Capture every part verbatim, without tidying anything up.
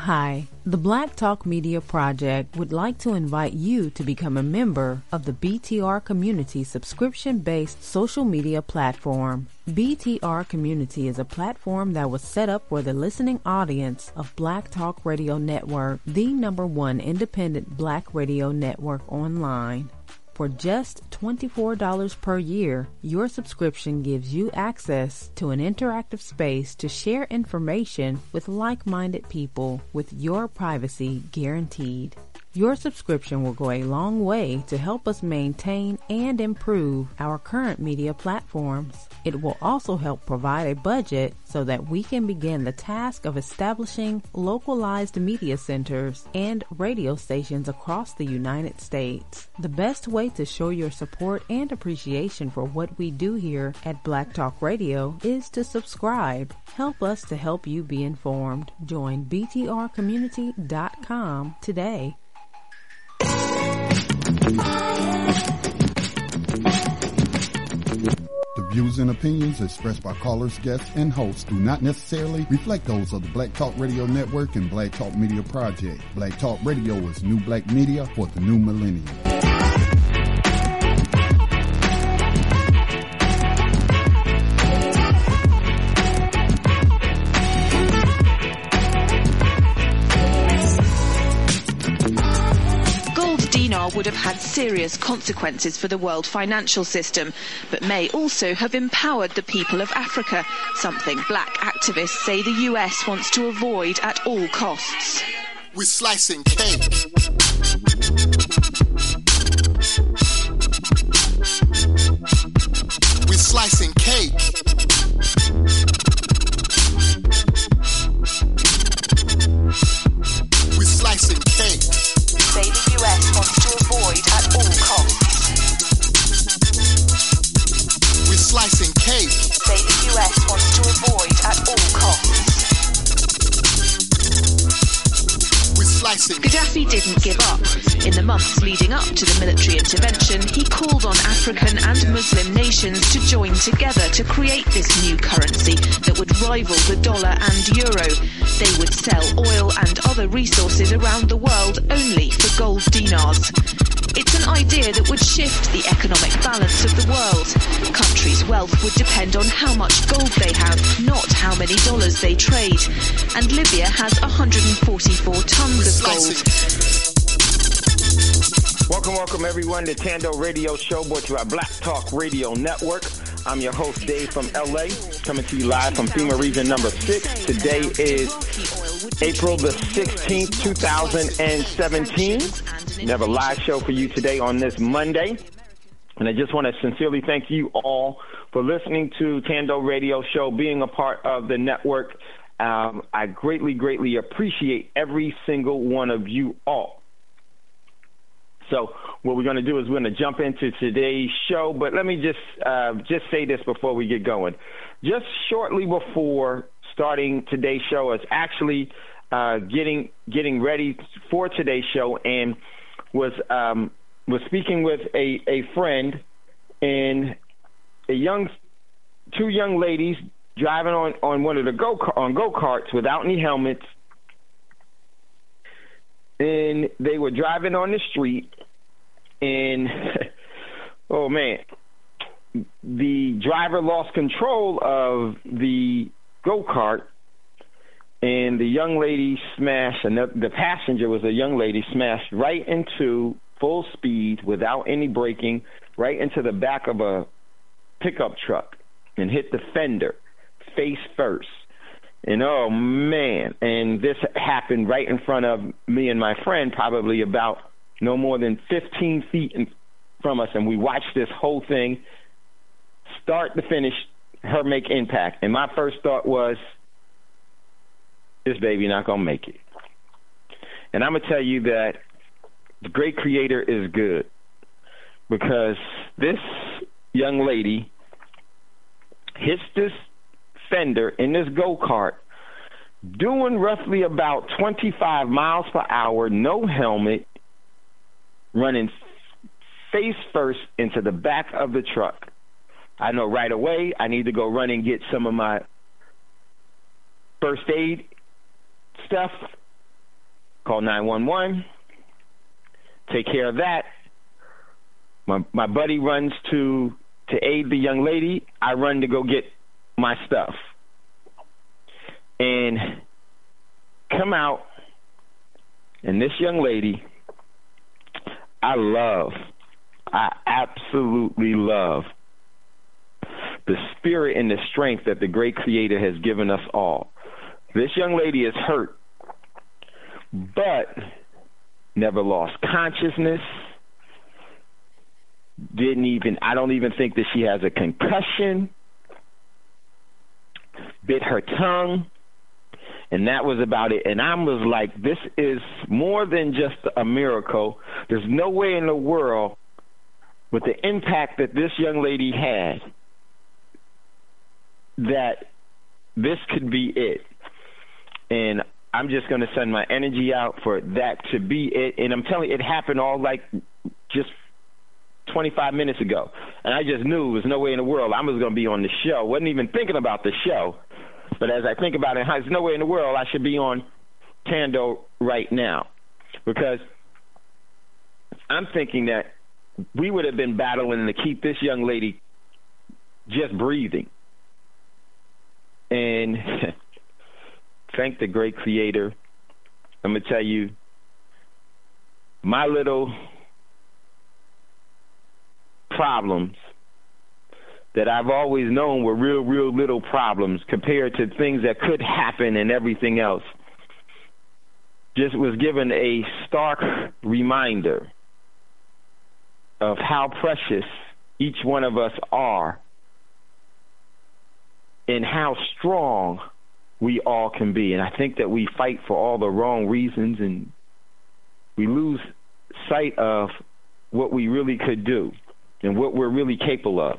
Hi, the Black Talk Media Project would like to invite you to become a member of the B T R Community subscription-based social media platform. B T R Community is a platform that was set up for the listening audience of Black Talk Radio Network, the number one independent black radio network online. For just twenty-four dollars per year, your subscription gives you access to an interactive space to share information with like-minded people with your privacy guaranteed. Your subscription will go a long way to help us maintain and improve our current media platforms. It will also help provide a budget so that we can begin the task of establishing localized media centers and radio stations across the United States. The best way to show your support and appreciation for what we do here at Black Talk Radio is to subscribe. Help us to help you be informed. Join B T R community dot com today. The views and opinions expressed by callers, guests, and hosts do not necessarily reflect those of the Black Talk Radio Network and Black Talk Media Project. Black Talk Radio is new black media for the new millennium. Would have had serious consequences for the world financial system, but may also have empowered the people of Africa, something black activists say the U S wants to avoid at all costs. We're slicing cake. We're slicing cake. We're slicing cake. Say the U S wants to avoid at all costs. We're slicing cake. Say the U S wants to avoid at all costs. We're slicing. Gaddafi didn't give up. In the months leading up to the military intervention, he called on African and Muslim nations to join together to create this new currency that would rival the dollar and euro. They would sell oil and other resources around the world only for gold dinars. It's an idea that would shift the economic balance of the world. Countries' wealth would depend on how much gold they have, not how many dollars they trade. And Libya has one hundred forty-four tons of gold. Welcome, welcome everyone to Tando Radio Show, brought to you by Black Talk Radio Network. I'm your host, Dave from L A, coming to you live from FEMA Region Number six. Today is April the sixteenth, two thousand seventeen. We have a live show for you today on this Monday. And I just want to sincerely thank you all for listening to Tando Radio Show, being a part of the network. Um, I greatly, greatly appreciate every single one of you all. So what we're going to do is we're going to jump into today's show, but let me just uh, just say this before we get going. Just shortly before starting today's show, is actually uh, getting getting ready for today's show, and was um, was speaking with a, a friend, and a young two young ladies driving on, on one of the go on go-karts without any helmets. And they were driving on the street, and oh man, the driver lost control of the go-kart, and the young lady smashed, and the, the passenger was a young lady, smashed right into full speed without any braking, right into the back of a pickup truck, and hit the fender face first. And oh man, and this happened right in front of me and my friend, probably about no more than fifteen feet in, from us. And we watched this whole thing start to finish, her make impact. And my first thought was, this baby not going to make it. And I'm going to tell you that the great Creator is good, because this young lady hits this fender in this go-kart doing roughly about twenty-five miles per hour, no helmet, running face first into the back of the truck. I know right away I need to go run and get some of my first aid stuff call nine one one, take care of that. My my buddy runs to to aid the young lady. I run to go get my stuff. And come out, and this young lady, I love, I absolutely love the spirit and the strength that the great Creator has given us all. This young lady is hurt, but never lost consciousness. Didn't even, I don't even think that she has a concussion. Bit her tongue, and that was about it. And I was like, this is more than just a miracle. There's no way in the world, with the impact that this young lady had, that this could be it. And I'm just going to send my energy out for that to be it. And I'm telling you, it happened all like just twenty-five minutes ago. And I just knew there was no way in the world I was going to be on the show. Wasn't even thinking about the show. But as I think about it, there's no way in the world I should be on Tando right now. Because I'm thinking that we would have been battling to keep this young lady just breathing. And thank the great Creator. I'm going to tell you, my little problems that I've always known were real, real little problems compared to things that could happen and everything else, just was given a stark reminder of how precious each one of us are and how strong we all can be. And I think that we fight for all the wrong reasons, and we lose sight of what we really could do and what we're really capable of.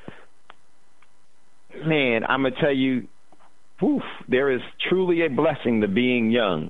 Man, I'm going to tell you, whew, there is truly a blessing to being young.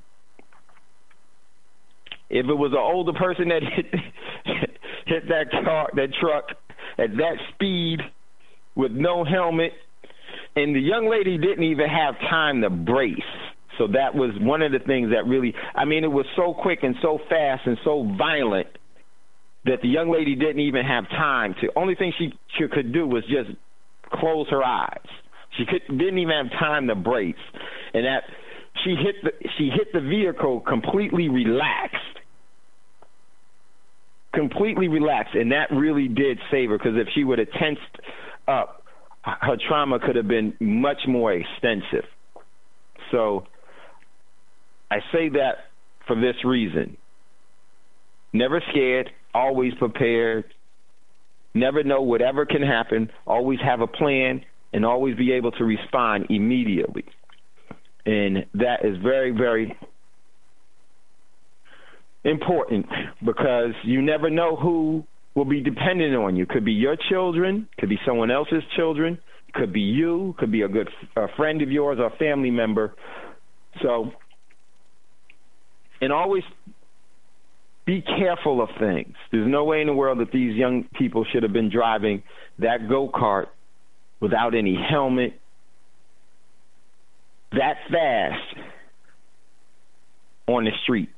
If it was an older person that hit, hit that car, that truck at that speed with no helmet, and the young lady didn't even have time to brace. So that was one of the things that really, I mean, it was so quick and so fast and so violent that the young lady didn't even have time to. Only thing she, she could do was just close her eyes. She could, didn't even have time to brace. And that she hit the, she hit the vehicle completely relaxed. Completely relaxed. And that really did save her, because if she would have tensed up, her trauma could have been much more extensive. So I say that for this reason. Never scared, always prepared. Never know whatever can happen. Always have a plan and always be able to respond immediately. And that is very, very important, because you never know who will be dependent on you. Could be your children, could be someone else's children, could be you, could be a good a friend of yours or a family member. So, and always be careful of things. There's no way in the world that these young people should have been driving that go-kart without any helmet that fast on the streets.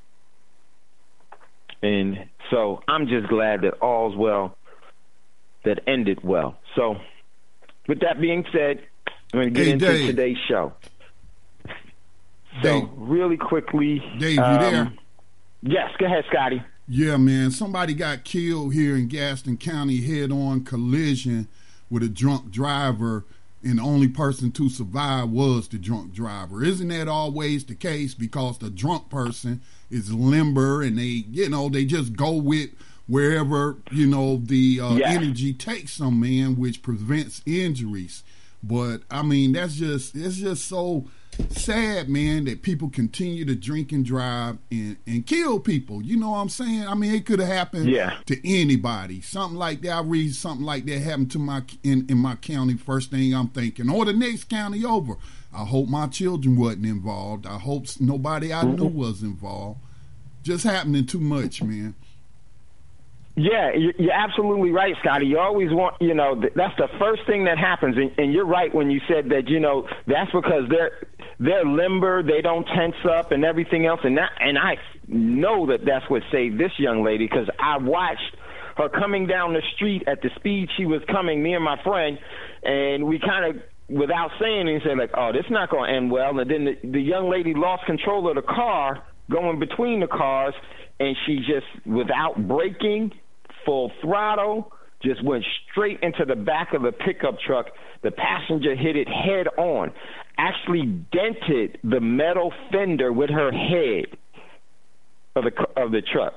And so I'm just glad that all's well that ended well. So with that being said, I'm going to get hey, into Dave. today's show. So Dave. really quickly. Dave, um, you there? Yes, go ahead, Scotty. Yeah, man. Somebody got killed here in Gaston County, head-on collision with a drunk driver, and the only person to survive was the drunk driver. Isn't that always the case? Because the drunk person is limber, and they, you know, they just go with wherever, you know, the uh, yeah. energy takes them, man, which prevents injuries. But, I mean, that's just, it's just so sad, man, that people continue to drink and drive and, and kill people. You know what I'm saying? I mean, it could have happened yeah. to anybody. Something like that. I read something like that happened to my in, in my county. First thing I'm thinking, or the next county over. I hope my children wasn't involved. I hope nobody I knew was involved. Just happening too much, man. Yeah, you're absolutely right, Scotty. You always want, you know, that's the first thing that happens. And, and you're right when you said that, you know, that's because they're they're limber, they don't tense up and everything else. And that, and I know that that's what saved this young lady, because I watched her coming down the street at the speed she was coming, me and my friend, and we kind of, without saying anything, said like, oh, this is not going to end well. And then the, the young lady lost control of the car, going between the cars, and she just, without braking, full throttle, just went straight into the back of the pickup truck. The passenger hit it head on, actually dented the metal fender with her head of the of the truck.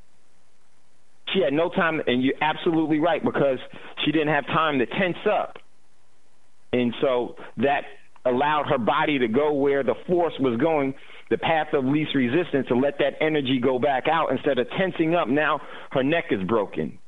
She had no time, and you're absolutely right, because she didn't have time to tense up. And so that allowed her body to go where the force was going, the path of least resistance, to let that energy go back out instead of tensing up. Now her neck is broken.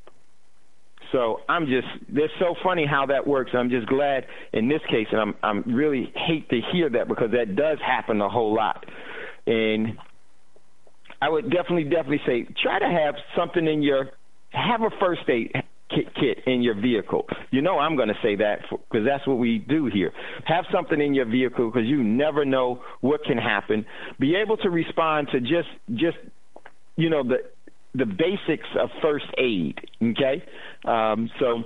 So I'm just, it's so funny how that works. I'm just glad in this case, and I'm I'm really hate to hear that, because that does happen a whole lot. And I would definitely, definitely say, try to have something in your, have a first aid kit, kit in your vehicle. You know I'm going to say that, because that's what we do here. Have something in your vehicle, because you never know what can happen. Be able to respond to just, just you know, the the basics of first aid, okay? Um, so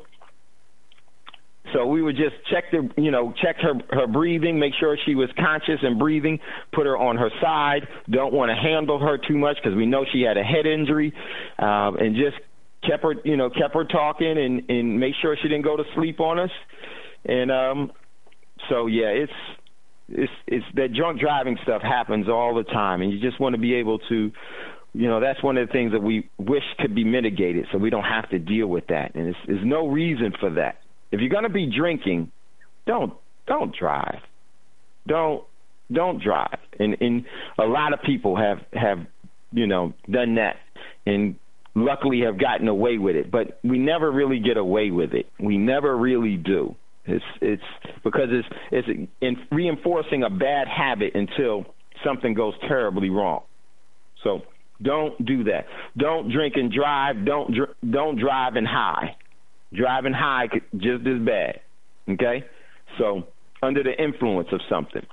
so we would just check the, you know, check her, her breathing, make sure she was conscious and breathing, put her on her side, don't want to handle her too much, because we know she had a head injury, um, and just kept her, you know, kept her talking, and, and make sure she didn't go to sleep on us. And um, so, yeah, it's, it's, it's that drunk driving stuff happens all the time, and you just want to be able to, you know, that's one of the things that we wish could be mitigated, so we don't have to deal with that. And it's, there's no reason for that. If you're going to be drinking, don't don't drive. Don't don't drive. And, and a lot of people have, have, you know, done that, and luckily have gotten away with it. But we never really get away with it. We never really do. It's it's because it's it's in reinforcing a bad habit until something goes terribly wrong. So don't do that. Don't drink and drive. Don't dr- don't drive and high. Driving high just as bad. Okay? So under the influence of something.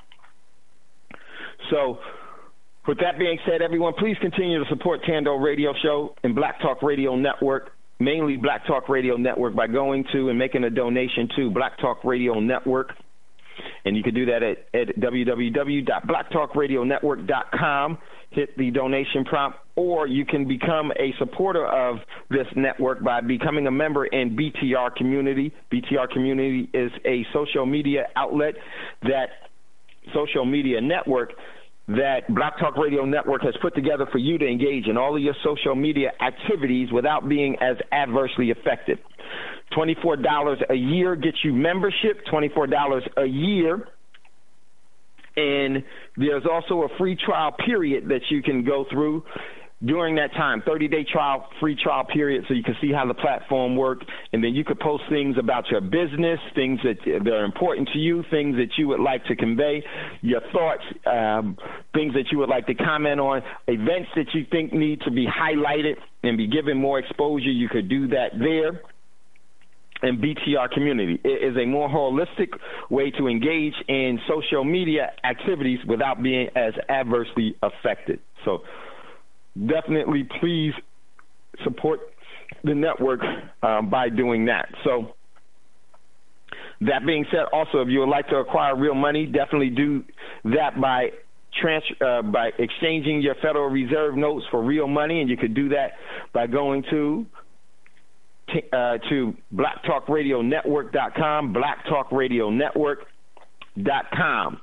So with that being said, everyone, please continue to support Tando Radio Show and Black Talk Radio Network, mainly Black Talk Radio Network, by going to and making a donation to Black Talk Radio Network. And you can do that at, at w w w dot black talk radio network dot com. Hit the donation prompt, or you can become a supporter of this network by becoming a member in B T R Community. B T R Community is a social media outlet, that social media network that Black Talk Radio Network has put together for you to engage in all of your social media activities without being as adversely affected. twenty-four dollars a year gets you membership, twenty-four dollars a year. And there's also a free trial period that you can go through during that time, thirty-day trial, free trial period, so you can see how the platform works. And then you could post things about your business, things that, that are important to you, things that you would like to convey, your thoughts, um, things that you would like to comment on, events that you think need to be highlighted and be given more exposure. You could do that there. And B T R Community. It is a more holistic way to engage in social media activities without being as adversely affected. So definitely please support the network um, by doing that. So that being said, also, if you would like to acquire real money, definitely do that by trans- uh, by exchanging your Federal Reserve notes for real money, and you could do that by going to Uh, to black talk radio network dot com, black talk radio network dot com.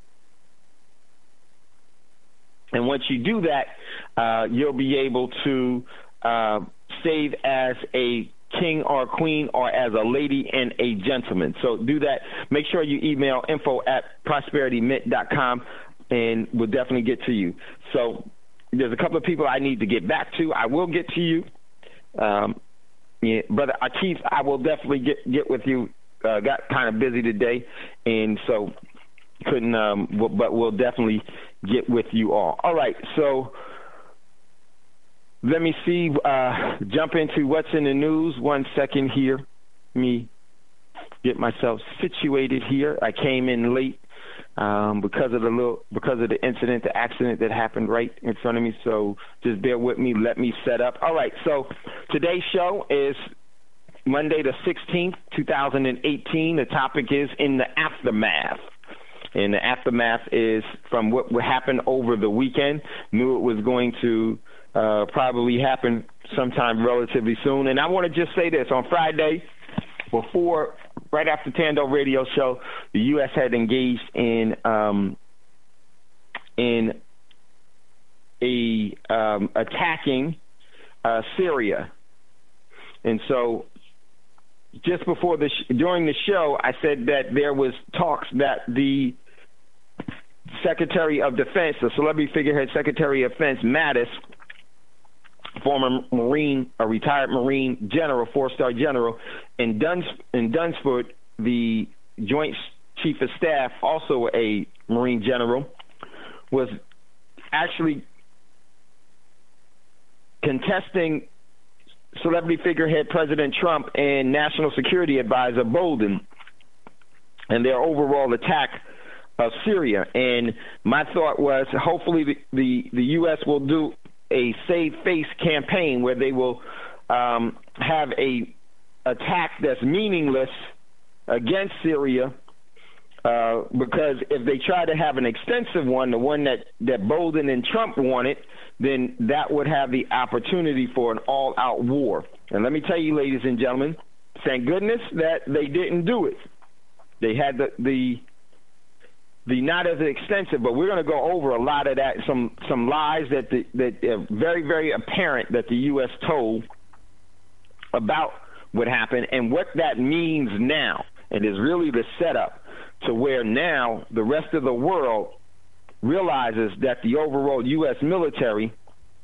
And once you do that, uh, you'll be able to uh, save as a king or queen, or as a lady and a gentleman. So do that. Make sure you email info at prosperity mint dot com, and we'll definitely get to you. So there's a couple of people I need to get back to. I will get to you. Um, Yeah, Brother Akeith, I will definitely get get with you. Uh, got kind of busy today, and so couldn't. Um, but we'll definitely get with you all. All right, so let me see. Uh, jump into what's in the news. One second here. Let me get myself situated here. I came in late um, because of the little because of the incident, the accident that happened right in front of me. So just bear with me. Let me set up. All right. So today's show is Monday the sixteenth, two thousand eighteen. The topic is in the aftermath. And the aftermath is from what happened over the weekend. Knew it was going to uh, probably happen sometime relatively soon. And I want to just say this. On Friday, before, right after Tando Radio Show, the U S had engaged in um, in a um, attacking uh, Syria. And so just before the sh- during the show, I said that there was talks that the Secretary of Defense, the celebrity figurehead Secretary of Defense, Mattis, former Marine, a retired Marine general, four-star general, and Duns in Dunsford, the Joint Chief of Staff, also a Marine general, was actually contesting celebrity figurehead President Trump and National Security Advisor Bolton and their overall attack of Syria. And my thought was, hopefully the, the, the U S will do a save face campaign where they will um, have a attack that's meaningless against Syria, uh, because if they try to have an extensive one, the one that, that Bolton and Trump wanted, then that would have the opportunity for an all-out war. And let me tell you, ladies and gentlemen, thank goodness that they didn't do it. They had the the the not as extensive, but we're going to go over a lot of that, some some lies that the, that are very, very apparent that the U S told about what happened and what that means now. It is really the setup to where now the rest of the world realizes that the overall U S military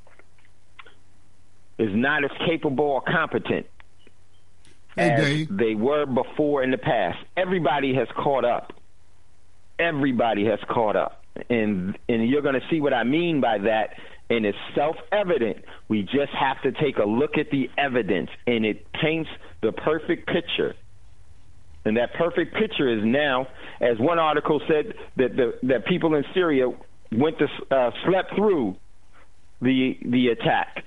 is not as capable or competent hey, as Dave. they were before in the past. Everybody has caught up. Everybody has caught up. And and you're going to see what I mean by that. And it's self-evident. We just have to take a look at the evidence, and it paints the perfect picture. And that perfect picture is now, as one article said, that the that people in Syria went to uh, slept through the the attack.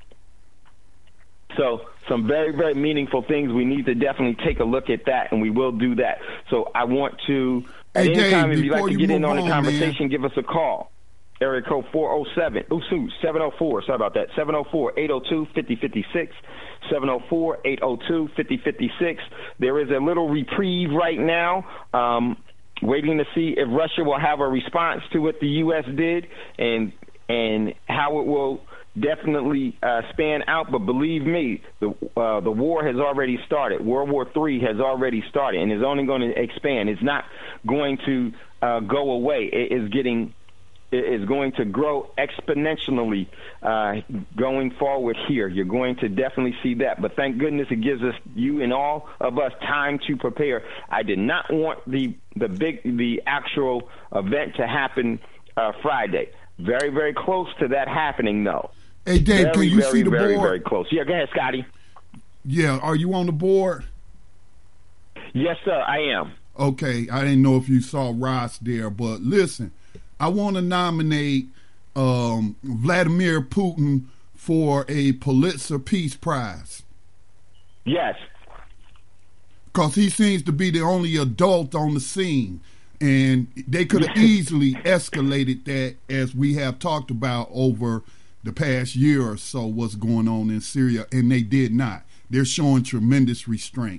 So some very, very meaningful things. We need to definitely take a look at that, and we will do that. So I want to, at hey, any Dave, time, if you'd like to you get in on on, the conversation, man. give us a call. Area code four oh seven, oh, seven oh four, sorry about that, seven oh four, eight oh two, five oh five six, seven oh four, eight oh two, five oh five six. There is a little reprieve right now, um, waiting to see if Russia will have a response to what the U S did and and how it will definitely uh, span out. But believe me, the uh, the war has already started. World War Three has already started and is only going to expand. It's not going to uh, go away. It is getting is going to grow exponentially uh, going forward here. You're going to definitely see that. But thank goodness it gives us, you and all of us, time to prepare. I did not want the the big the actual event to happen uh, Friday. Very, very close to that happening, though. Hey, Dave, very, can you very, see the very, board? Very, very close. Yeah, go ahead, Scotty. Yeah, are you on the board? Yes, sir, I am. Okay, I didn't know if you saw Ross there, but listen, I want to nominate um, Vladimir Putin for a Pulitzer Peace Prize. Yes. Because he seems to be the only adult on the scene. And they could have easily escalated that, as we have talked about over the past year or so, what's going on in Syria, and they did not. They're showing tremendous restraint.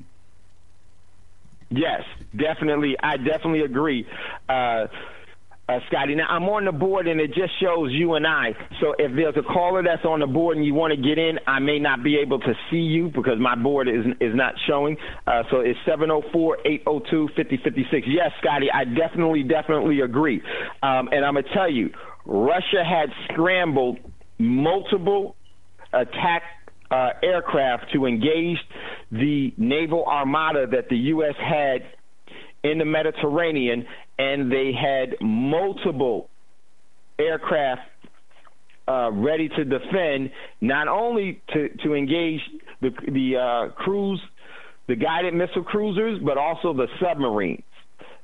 Yes, definitely. I definitely agree. Uh, Uh, Scotty, now I'm on the board and it just shows you and I. So if there's a caller that's on the board and you want to get in, I may not be able to see you because my board is is not showing. Uh, so it's seven oh four, eight oh two, five oh five six. Yes, Scotty, I definitely, definitely agree. Um, and I'm going to tell you, Russia had scrambled multiple attack uh, aircraft to engage the naval armada that the U S had in the Mediterranean, and they had multiple aircraft uh, ready to defend, not only to, to engage the, the uh, cruise, the guided missile cruisers, but also the submarines.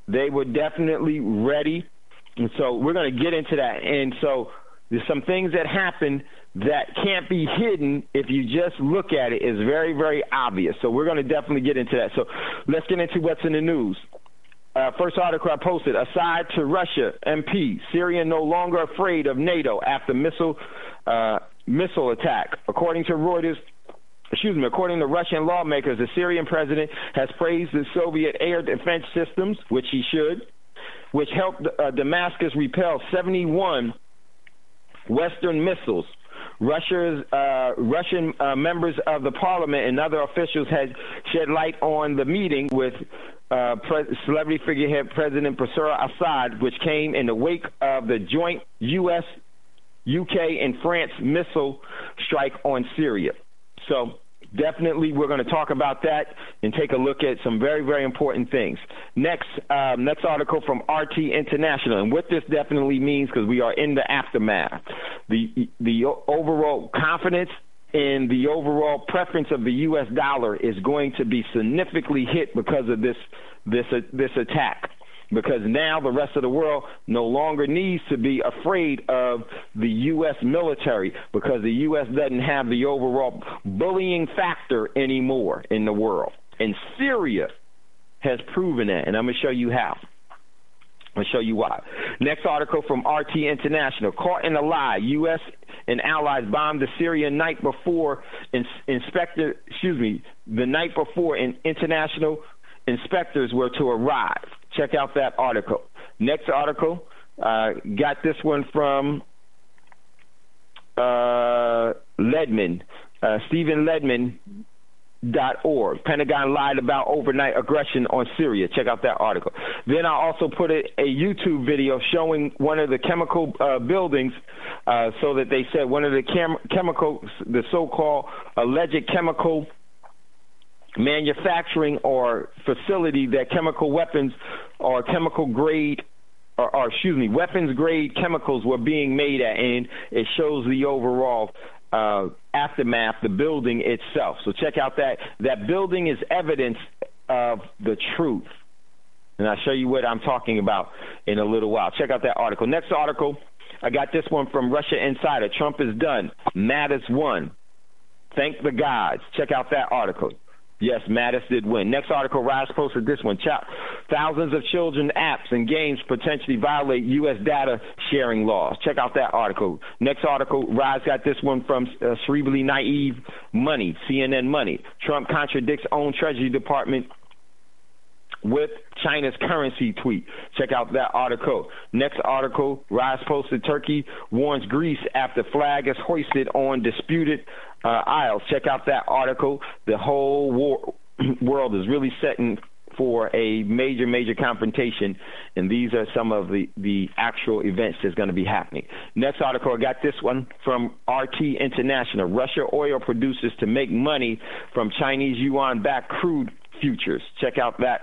they were definitely ready. And so we're going to get into that. And so there's some things that happen that can't be hidden if you just look at it. It's very, very obvious. So we're going to definitely get into that. So let's get into what's in the news. Uh, first article I posted, aside to Russia, M P, Syria no longer afraid of NATO after missile uh, missile attack. According to Reuters, excuse me, according to Russian lawmakers, the Syrian president has praised the Soviet air defense systems, which he should, which helped uh, Damascus repel seventy-one Western missiles. Russia's uh, Russian uh, members of the parliament and other officials had shed light on the meeting with uh, pre- celebrity figurehead President Bashar Assad, which came in the wake of the joint U S, U K, and France missile strike on Syria. So definitely we're going to talk about that and take a look at some very, very important things. Next, um, next article from R T International, and what this definitely means, because we are in the aftermath. The, the overall confidence in the overall preference of the U S dollar is going to be significantly hit because of this, this, uh, this attack. Because now the rest of the world no longer needs to be afraid of the U S military, because the U S doesn't have the overall bullying factor anymore in the world. And Syria has proven that, and I'm going to show you how. I'm going to show you why. Next article from R T International. Caught in a lie, U S and allies bombed the Syria night before in, inspector, excuse me, the night before and international inspectors were to arrive. Check out that article. Next article, uh, got this one from uh, Ledman, uh, Stephen Ledman. Dot org. Pentagon lied about overnight aggression on Syria. Check out that article. Then I also put a, a YouTube video showing one of the chemical uh, buildings, uh, so that they said one of the chem- chemicals, the so-called alleged chemical manufacturing or facility that chemical weapons or chemical grade or, or excuse me, weapons grade chemicals were being made at, and it shows the overall uh, aftermath, the building itself. So check out that. That building is evidence of the truth. And I'll show you what I'm talking about in a little while. Check out that article. Next article, I got this one from Russia Insider. Trump is done. Mattis won. Thank the gods. Check out that article. Yes, Mattis did win. Next article, Rise posted this one. Thousands of children apps and games potentially violate U S data sharing laws. Check out that article. Next article, Rise got this one from uh, Cerebrally Naive Money, C N N Money. Trump contradicts own Treasury Department with China's currency tweet. Check out that article. Next article, Rise posted Turkey warns Greece after flag is hoisted on disputed uh, isles. Check out that article. The whole war, world is really setting for a major, major confrontation, and these are some of the, the actual events that's going to be happening. Next article, I got this one from R T International. Russia oil producers to make money from Chinese yuan-backed crude futures. Check out that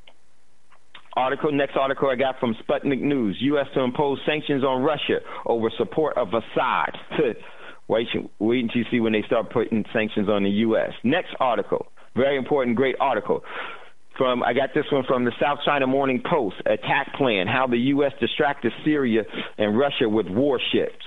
article. Next article I got from Sputnik News. U S to impose sanctions on Russia over support of Assad. wait, wait until you see when they start putting sanctions on the U S. Next article, very important, great article. From I got this one from the South China Morning Post. Attack plan, how the U S distracted Syria and Russia with warships.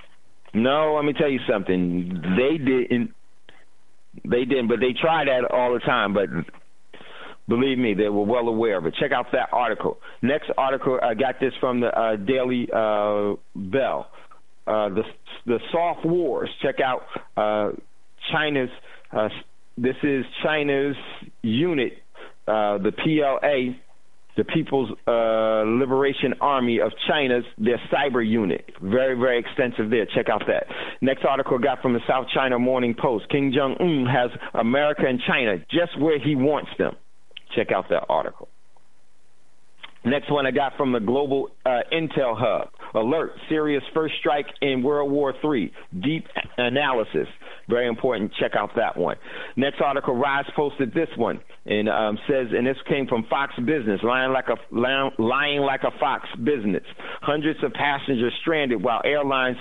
No, let me tell you something. They didn't. They didn't, but they try that all the time, but believe me, they were well aware of it. Check out that article. Next article, I got this from the uh, Daily uh, Bell. Uh, the the soft wars. Check out uh, China's. Uh, this is China's unit, uh, the P L A, the People's uh, Liberation Army of China's, their cyber unit. Very, very extensive there. Check out that. Next article I got from the South China Morning Post. Kim Jong-un has America and China just where he wants them. Check out that article. Next one I got from the Global uh, Intel Hub. Alert, Syria's first strike in World War Three. Deep analysis. Very important. Check out that one. Next article, Rise posted this one, and um, says, and this came from Fox Business, lying like a lying like a Fox Business. Hundreds of passengers stranded while airlines,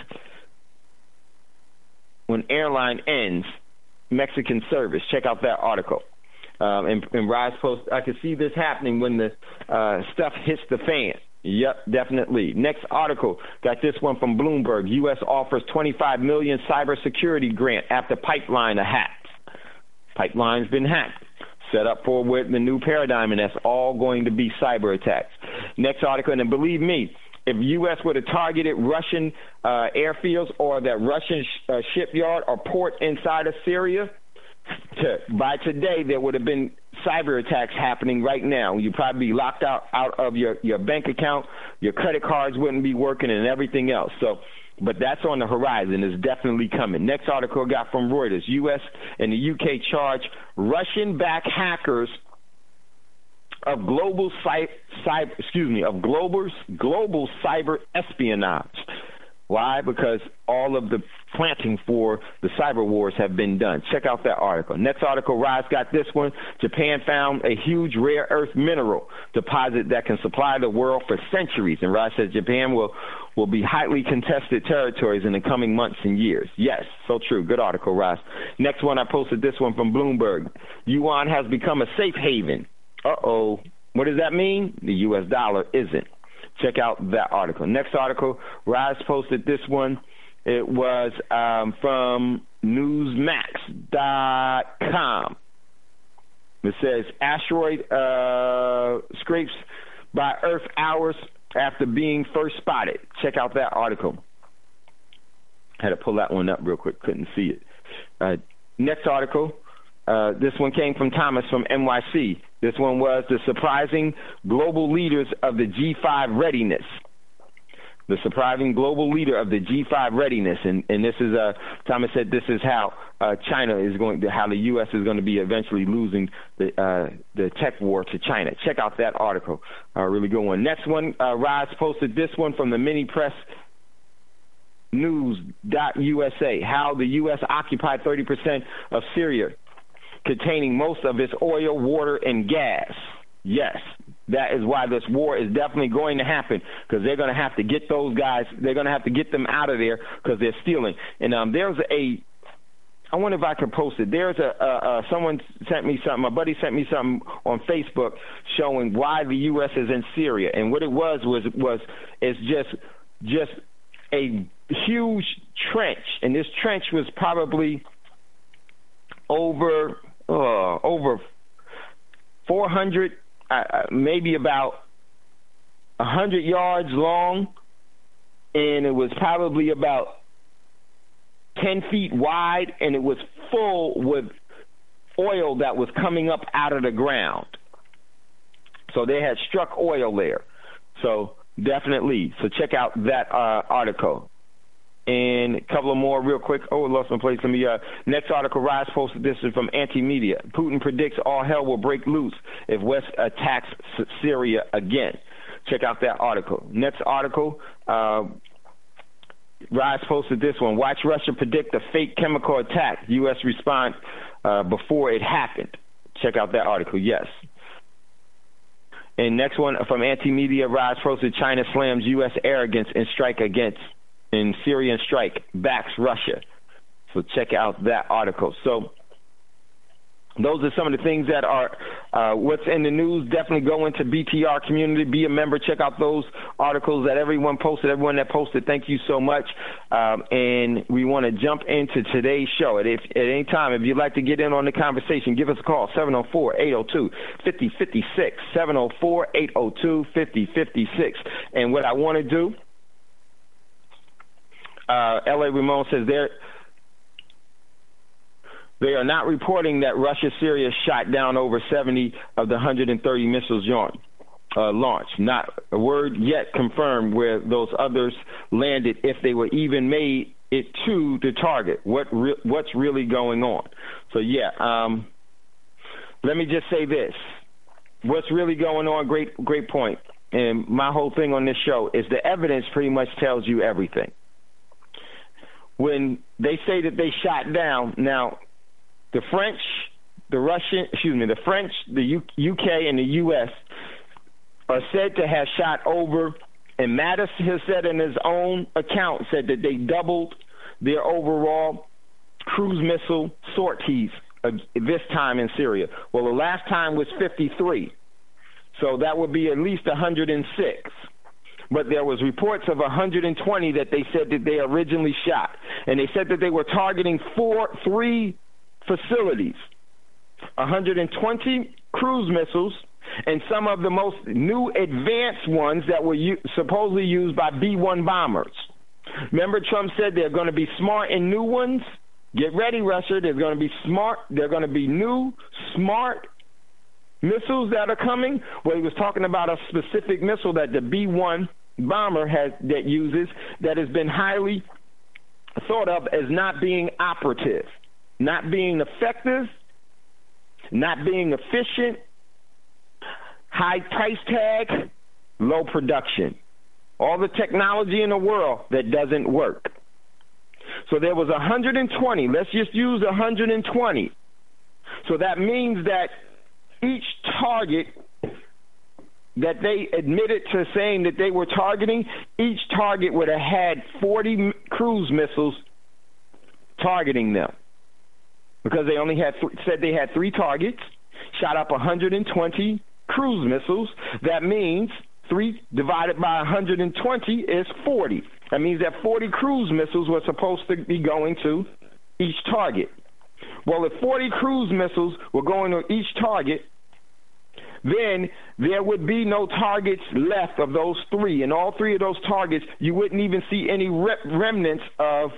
when airline ends Mexican service. Check out that article. Um, and, and Rise Post, I can see this happening when the uh, stuff hits the fan. Yep, definitely. Next article, got this one from Bloomberg. U S offers twenty-five million dollars cybersecurity grant after pipeline are hacked. Pipeline's been hacked. Set up for with the new paradigm, and that's all going to be cyber attacks. Next article, and believe me, if U S would have targeted Russian uh, airfields or that Russian sh- uh, shipyard or port inside of Syria, to, by today there would have been cyber attacks happening right now. You'd probably be locked out, out of your, your bank account, your credit cards wouldn't be working, and everything else. So, but that's on the horizon. It's definitely coming. Next article I got from Reuters. U S and the U K charge Russian-backed hackers of global cyber, cyber excuse me, of global global cyber espionage. Why? Because all of the planting for the cyber wars have been done. Check out that article. Next article, Rise got this one. Japan found a huge rare earth mineral deposit that can supply the world for centuries. And Rise says Japan will, will be highly contested territories in the coming months and years. Yes, so true. Good article, Rise. Next one, I posted this one from Bloomberg. Yuan has become a safe haven. Uh-oh. What does that mean? The U S dollar isn't. Check out that article. Next article, Rise posted this one. It was um, from newsmax dot com. It says, asteroid uh, scrapes by Earth hours after being first spotted. Check out that article. Had to pull that one up real quick. Couldn't see it. Uh, next article. Uh, this one came from Thomas from N Y C. This one was the surprising global leaders of the G five readiness. The surprising global leader of the G five readiness. And, and this is, uh, Thomas said this is how uh, China is going to, how the U S is going to be eventually losing the uh, the tech war to China. Check out that article. Uh, really good one. Next one, uh, Rise posted this one from the Mini Press News dot U S A. How the U S occupied thirty percent of Syria, containing most of its oil, water, and gas. Yes, that is why this war is definitely going to happen, because they're going to have to get those guys, they're going to have to get them out of there because they're stealing. And um, there's a, I wonder if I can post it. There's a, uh, uh, someone sent me something, my buddy sent me something on Facebook showing why the U S is in Syria. And what it was was, was it's just, just a huge trench. And this trench was probably over, uh, over four hundred, uh, maybe about one hundred yards long, and it was probably about ten feet wide, and it was full with oil that was coming up out of the ground. So they had struck oil there. So definitely. So check out that uh, article. And a couple of more real quick. Oh, I lost my place. Let me, uh, next article, Rise posted this is from Anti-Media. Putin predicts all hell will break loose if West attacks Syria again. Check out that article. Next article, uh, Rise posted this one. Watch Russia predict a fake chemical attack. U S respond uh, before it happened. Check out that article, yes. And next one from Anti-Media, Rise posted China slams U S arrogance and strike against in Syrian strike, backs Russia. So check out that article. So those are some of the things that are uh, what's in the news. Definitely go into B T R community, be a member, check out those articles that everyone posted, everyone that posted. Thank you so much. Um, and we want to jump into today's show. At, if, at any time, if you'd like to get in on the conversation, give us a call, seven oh four, eight oh two, five oh five six, seven oh four, eight oh two, five oh five six. And what I want to do, Uh, L A Ramon says they're, they are not reporting that Russia, Syria shot down over seventy of the one hundred thirty missiles uh, launched. Not a word yet confirmed where those others landed, if they were even made it to the target. What re- what's really going on? So, yeah, um, let me just say this. What's really going on, great, great point. And my whole thing on this show is the evidence pretty much tells you everything. When they say that they shot down, now the French, the Russian, excuse me, the French, the U- UK, and the U S are said to have shot over, and Mattis has said in his own account, said that they doubled their overall cruise missile sorties uh, this time in Syria. Well, the last time was fifty-three. So that would be at least one hundred six. But there was reports of one hundred twenty that they said that they originally shot. And they said that they were targeting four, three facilities, one hundred twenty cruise missiles, and some of the most new advanced ones that were u- supposedly used by B one bombers. Remember, Trump said they're going to be smart and new ones? Get ready, Russia. They're going to be smart. They're going to be new, smart missiles that are coming. Well, he was talking about a specific missile that the B one bomber has that uses that has been highly thought of as not being operative, not being effective, not being efficient, high price tag, low production. All the technology in the world that doesn't work. So there was one hundred twenty. Let's just use one hundred twenty. So that means that each target that they admitted to saying that they were targeting, each target would have had forty cruise missiles targeting them. Because they only had th- said they had three targets, shot up one hundred twenty cruise missiles. That means three divided by one hundred twenty is forty. That means that forty cruise missiles were supposed to be going to each target. Well, if forty cruise missiles were going to each target, then there would be no targets left of those three. And all three of those targets, you wouldn't even see any rep- remnants of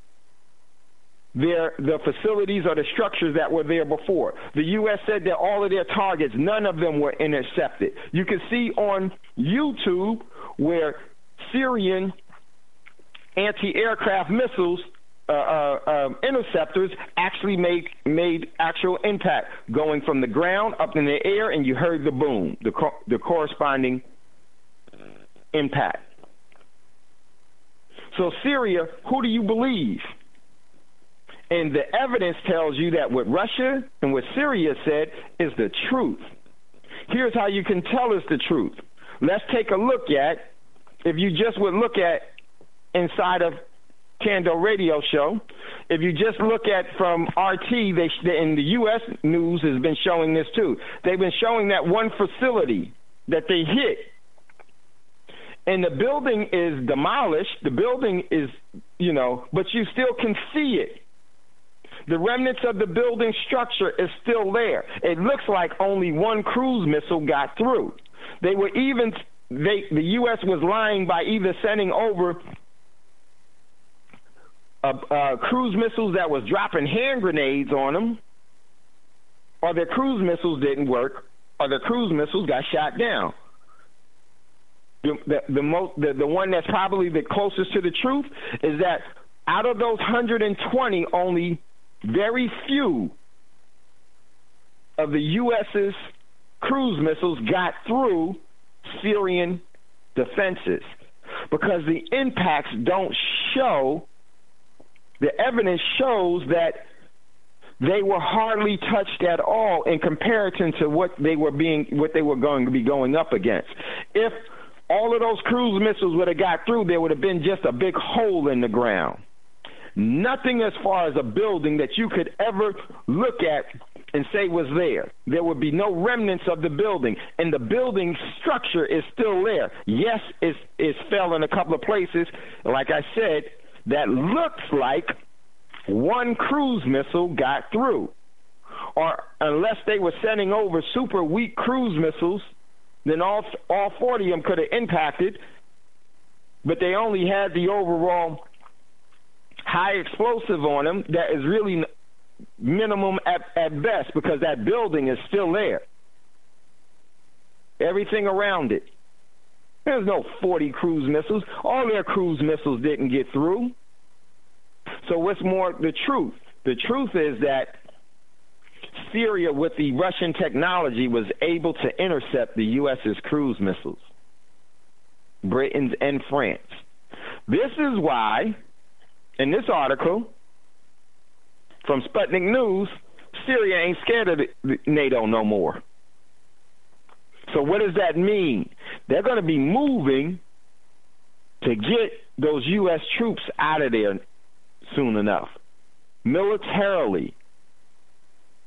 their the facilities or the structures that were there before. The U S said that all of their targets, none of them were intercepted. You can see on YouTube where Syrian anti-aircraft missiles uh, uh, uh, interceptors actually made made actual impact, going from the ground up in the air, and you heard the boom, the co- the corresponding impact. So Syria, who do you believe? And the evidence tells you that what Russia and what Syria said is the truth. Here's how you can tell it's the truth. Let's take a look at, if you just would look at inside of Cando Radio Show, if you just look at from R T, they, and the U S news has been showing this too. They've been showing that one facility that they hit, and the building is demolished. The building is, you know, but you still can see it. The remnants of the building structure is still there. It looks like only one cruise missile got through. They were even, they, the U S was lying by either sending over uh, uh, cruise missiles that was dropping hand grenades on them, or their cruise missiles didn't work, or the cruise missiles got shot down. The, the, the, most, the, the one that's probably the closest to the truth is that out of those one hundred twenty, only very few of the U S's cruise missiles got through Syrian defenses, because the impacts don't show, the evidence shows that they were hardly touched at all in comparison to what they were being, what they were going to be going up against. If all of those cruise missiles would have got through, there would have been just a big hole in the ground. Nothing as far as a building that you could ever look at and say was there. There would be no remnants of the building, and the building structure is still there. Yes, it's, it's fell in a couple of places, like I said, that looks like one cruise missile got through. Or unless they were sending over super weak cruise missiles, then all, all forty of them could have impacted, but they only had the overall high explosive on them that is really minimum at, at best, because that building is still there. Everything around it. There's no forty cruise missiles. All their cruise missiles didn't get through. So what's more the truth? The truth is that Syria, with the Russian technology, was able to intercept the U S's cruise missiles, Britain's and France. This is why, in this article from Sputnik News, Syria ain't scared of the NATO no more. So what does that mean? They're going to be moving to get those U S troops out of there soon enough, militarily.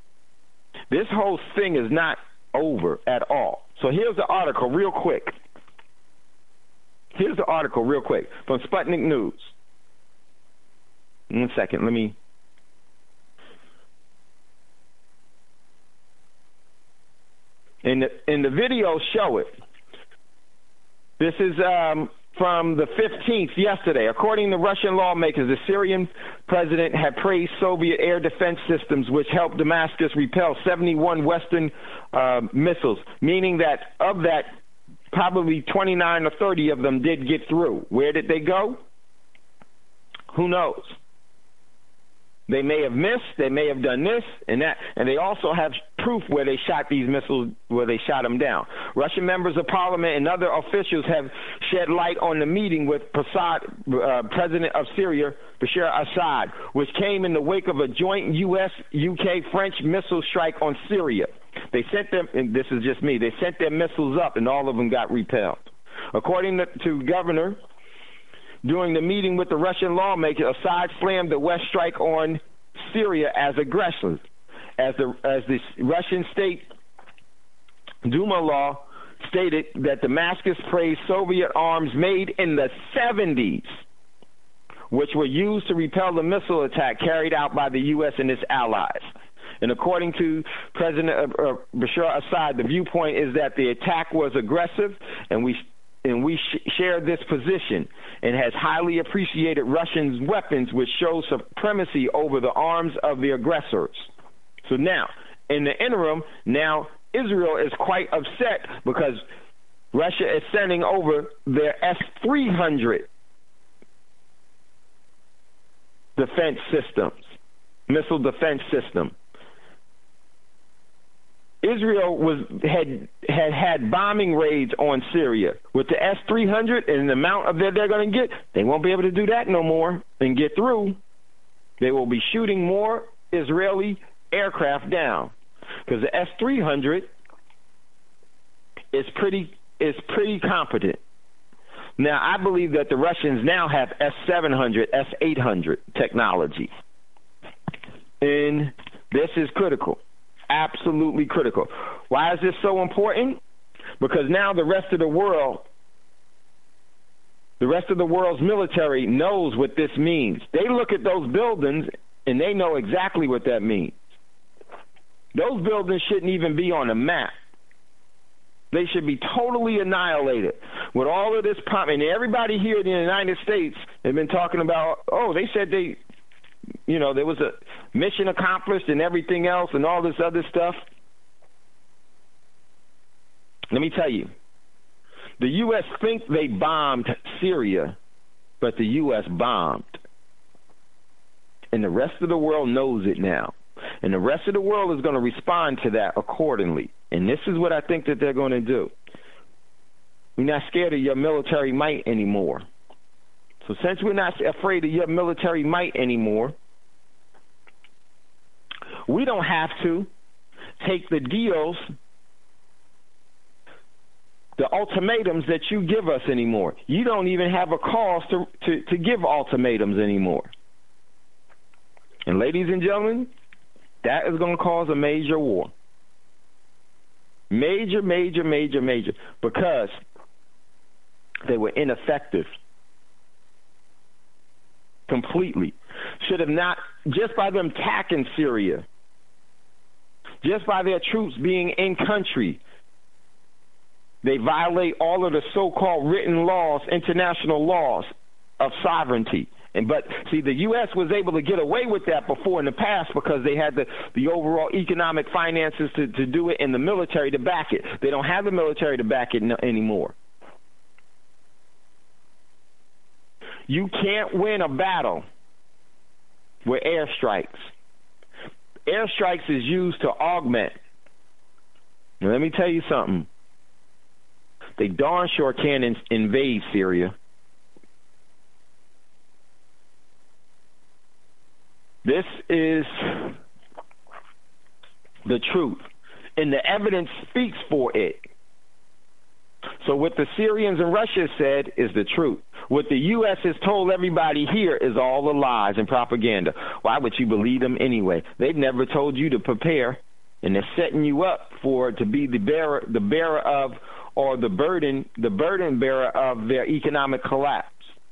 This whole thing is not over at all. So here's the article real quick. Here's the article real quick from Sputnik News. One second, let me... In the, in the video, show it. This is um, from the fifteenth, yesterday. According to Russian lawmakers, the Syrian president had praised Soviet air defense systems, which helped Damascus repel seventy-one Western uh, missiles, meaning that of that, probably twenty-nine or thirty of them did get through. Where did they go? Who knows? They may have missed, they may have done this and that, and they also have proof where they shot these missiles, where they shot them down. Russian members of parliament and other officials have shed light on the meeting with Assad, uh, President of Syria, Bashar Assad, which came in the wake of a joint U S, U K, French missile strike on Syria. They sent them, and this is just me, they sent their missiles up and all of them got repelled. According to, to Governor, during the meeting with the Russian lawmaker, Assad slammed the West strike on Syria as aggressive. As the as the Russian state Duma law stated that Damascus praised Soviet arms made in the seventies, which were used to repel the missile attack carried out by the U S and its allies. And according to President uh, Bashar Assad, the viewpoint is that the attack was aggressive, and we and we sh- share this position, and has highly appreciated Russians' weapons, which show supremacy over the arms of the aggressors. So now, in the interim, now Israel is quite upset because Russia is sending over their S three hundred defense systems, missile defense system. Israel was had had had bombing raids on Syria with the S three hundred, and the amount of that they're going to get, they won't be able to do that no more and get through. They will be shooting more Israeli aircraft down because the S three hundred is pretty is pretty competent. Now, I believe that the Russians now have S seven hundred, S eight hundred technology, and this is critical. Absolutely critical. Why is this so important? Because now the rest of the world, the rest of the world's military knows what this means. They look at those buildings and they know exactly what that means. Those buildings shouldn't even be on a map. They should be totally annihilated. With all of this pop, and everybody here in the United States have been talking about, oh, they said they, you know, there was a mission accomplished and everything else and all this other stuff. Let me tell you, the U S think they bombed Syria, but the U S bombed. And the rest of the world knows it now. And the rest of the world is going to respond to that accordingly. And this is what I think that they're going to do. We're not scared of your military might anymore. So since we're not afraid of your military might anymore, we don't have to take the deals, the ultimatums that you give us anymore. You don't even have a cause to, to, to give ultimatums anymore. And ladies and gentlemen, that is going to cause a major war. Major, major, major, major. Because they were ineffective. Completely. Should have not, just by them attacking Syria, just by their troops being in country, they violate all of the so-called written laws, international laws of sovereignty. And but see, the U S was able to get away with that before in the past because they had the, the overall economic finances to, to do it and the military to back it. They don't have the military to back it no, anymore. You can't win a battle with airstrikes. Airstrikes is used to augment. Now, let me tell you something. They darn sure can't in- invade Syria. This is the truth, and the evidence speaks for it. So what the Syrians and Russia said is the truth. What the U S has told everybody here is all the lies and propaganda. Why would you believe them anyway? They've never told you to prepare. and they're setting you up for to be the bearer, the bearer of, or the burden, the burden bearer of their economic collapse.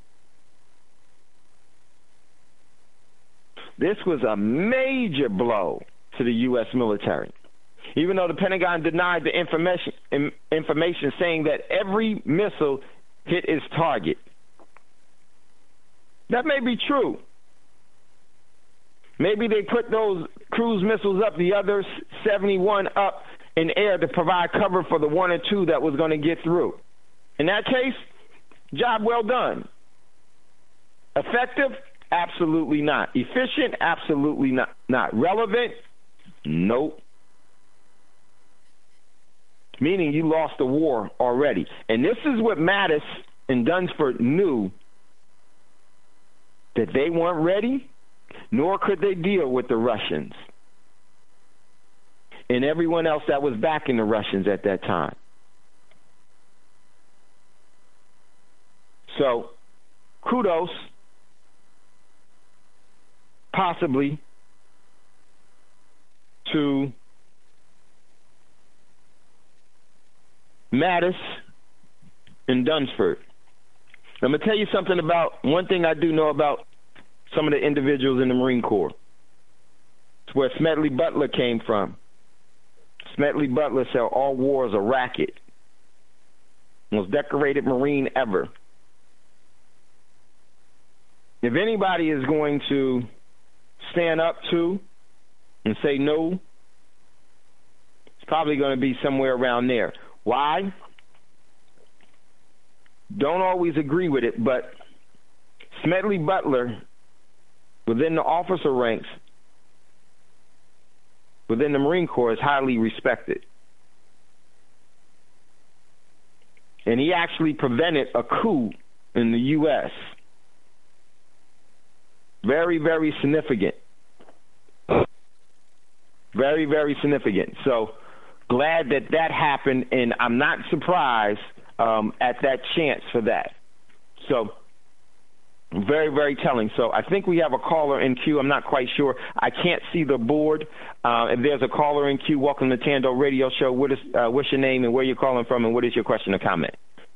This was a major blow to the U S military, even though the Pentagon denied the information, information saying that every missile hit its target. That may be true. Maybe they put those cruise missiles up, the other seventy-one up in air to provide cover for the one or two that was going to get through. In that case, job well done. Effective? Absolutely not. Efficient? Absolutely not. Not relevant? Nope. Meaning you lost the war already. And this is what Mattis and Dunsford knew, that they weren't ready, nor could they deal with the Russians and everyone else that was backing the Russians at that time. So, kudos, possibly, to Mattis and Dunsford. I'm going to tell you something about, one thing I do know about some of the individuals in the Marine Corps. It's where Smedley Butler came from. Smedley Butler said all war is a racket. Most decorated Marine ever. If anybody is going to stand up to and say no, it's probably going to be somewhere around there. Why? Don't always agree with it, but Smedley Butler, within the officer ranks, within the Marine Corps, is highly respected. And he actually prevented a coup in the U S Very, very significant. Very, very significant. So glad that that happened, and I'm not surprised um, at that chance for that. So very, very telling. So I think we have a caller in queue. I'm not quite sure. I can't see the board. Uh, if there's a caller in queue, welcome to Tando Radio Show. What is, uh, what's your name and where you're calling from, and what is your question or comment?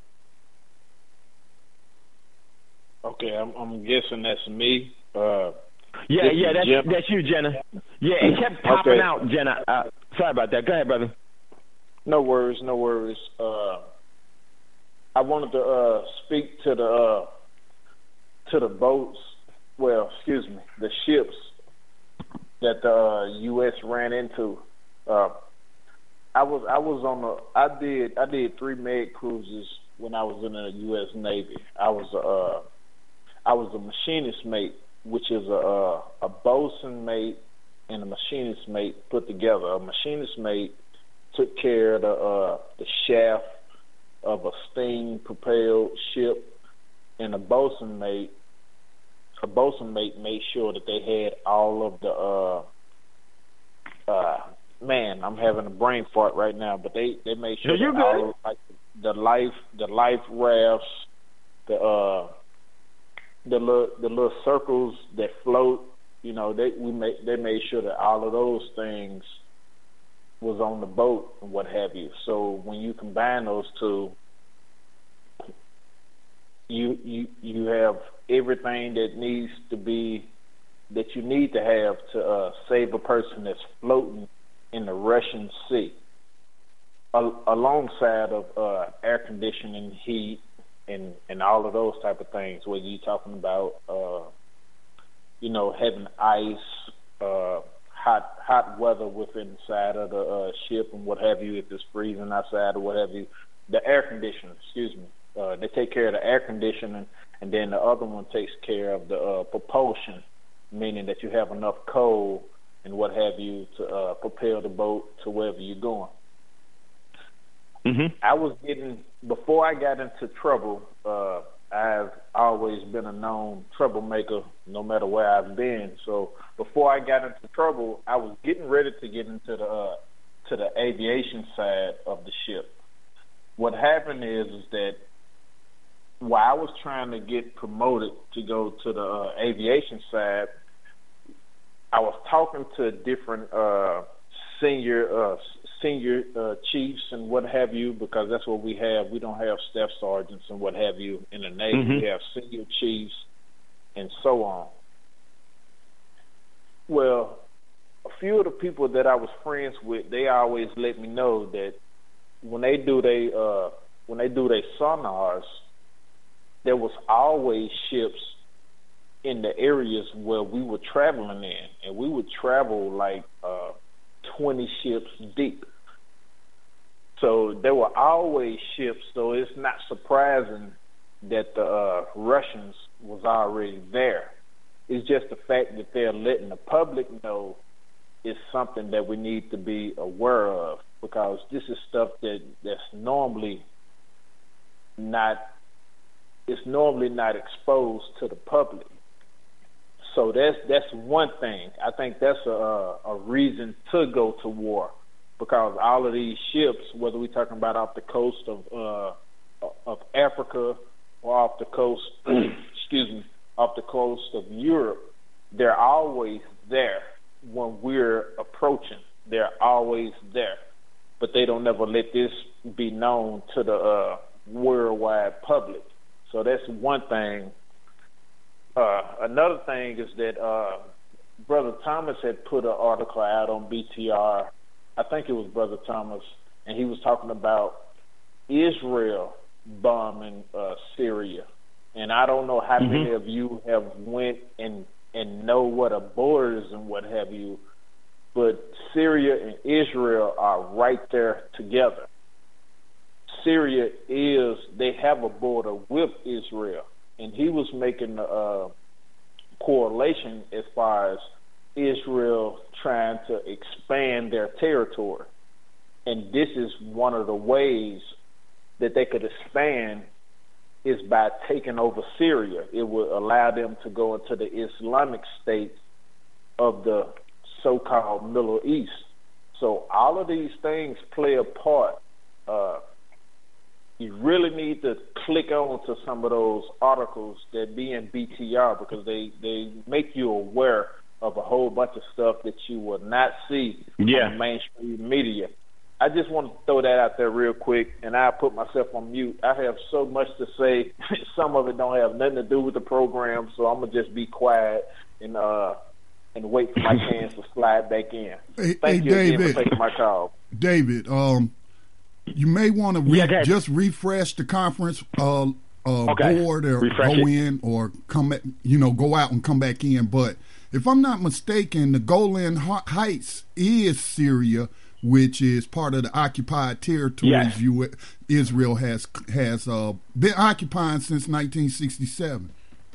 Okay, I'm, I'm guessing that's me. Uh, yeah, yeah, that's Jenna. That's you, Jenna. Yeah, it kept popping okay. out, Jenna. Uh, sorry about that. Go ahead, brother. No worries, no worries. Uh, I wanted to uh, speak to the uh, to the boats. Well, excuse me, the ships that the uh, U S ran into. Uh, I was I was on the I did I did three med cruises when I was in the U S Navy. I was a uh, I was a machinist mate, which is a a, a bosun mate and a machinist mate put together. A machinist mate took care of the uh, the shaft of a steam propelled ship, and a bosun mate a bosun mate made sure that they had all of the uh uh man, I'm having a brain fart right now, but they, they made sure no, that all of, like, the life the life rafts, the uh the little the little circles that float, you know, they we made they made sure that all of those things was on the boat and what have you. So when you combine those two, you you you have everything that needs to be that you need to have to uh, save a person that's floating in the Russian Sea, Al- alongside of uh, air conditioning, heat, and and all of those type of things. Whether you're talking about, uh, you know, having ice, uh, hot hot weather within inside of the uh, ship and what have you, if it's freezing outside or what have you, the air conditioning. Excuse me. Uh, they take care of the air conditioning, and then the other one takes care of the uh, propulsion, meaning that you have enough coal and what have you to uh, propel the boat to wherever you're going. Mm-hmm. I was getting, before I got into trouble, uh, I've always been a known troublemaker no matter where I've been. So before I got into trouble, I was getting ready to get into the uh, to the aviation side of the ship. What happened is, is that while I was trying to get promoted to go to the uh, aviation side, I was talking to different uh, senior uh, senior uh, chiefs and what have you, because that's what we have. We don't have staff sergeants and what have you in the Navy. Mm-hmm. We have senior chiefs and so on. Well, a few of the people that I was friends with, they always let me know that when they do they uh, when they do their sonars, there was always ships in the areas where we were traveling in, and we would travel like uh, twenty ships deep. So there were always ships, so it's not surprising that the uh, Russians was already there. It's just the fact that they're letting the public know is something that we need to be aware of, because this is stuff that, that's normally not, it's normally not exposed to the public. So that's that's one thing. I think that's a, a reason to go to war, because all of these ships, whether we're talking about off the coast of uh, of Africa or off the coast, excuse me, off the coast of Europe, they're always there when we're approaching. They're always there, but they don't ever let this be known to the uh, worldwide public. So that's one thing. Uh, another thing is that uh, Brother Thomas had put an article out on B T R. I think it was Brother Thomas, and he was talking about Israel bombing uh, Syria. And I don't know how mm-hmm. many of you have went and and know what a border is and what have you, but Syria and Israel are right there together. Syria is, they have a border with Israel. And he was making a uh, correlation as far as Israel trying to expand their territory. And this is one of the ways that they could expand is by taking over Syria. It would allow them to go into the Islamic states of the so-called Middle East. So all of these things play a part. Uh, You really need to click on to some of those articles that be in B T R, because they, they make you aware of a whole bunch of stuff that you will not see yeah. on the mainstream media. I just want to throw that out there real quick, and I'll put myself on mute. I have so much to say. Some of it don't have nothing to do with the program, so I'm going to just be quiet and uh, and wait for my chance to slide back in. Hey, Thank hey, you David, again for taking my call. David, um, you may want to re- yeah, just refresh the conference uh, uh, okay. board, or refresh go it. in, or come, back, you know, go out and come back in. But if I'm not mistaken, the Golan Heights is Syria, which is part of the occupied territories. Yes. You, Israel has has uh, been occupying since nineteen sixty-seven.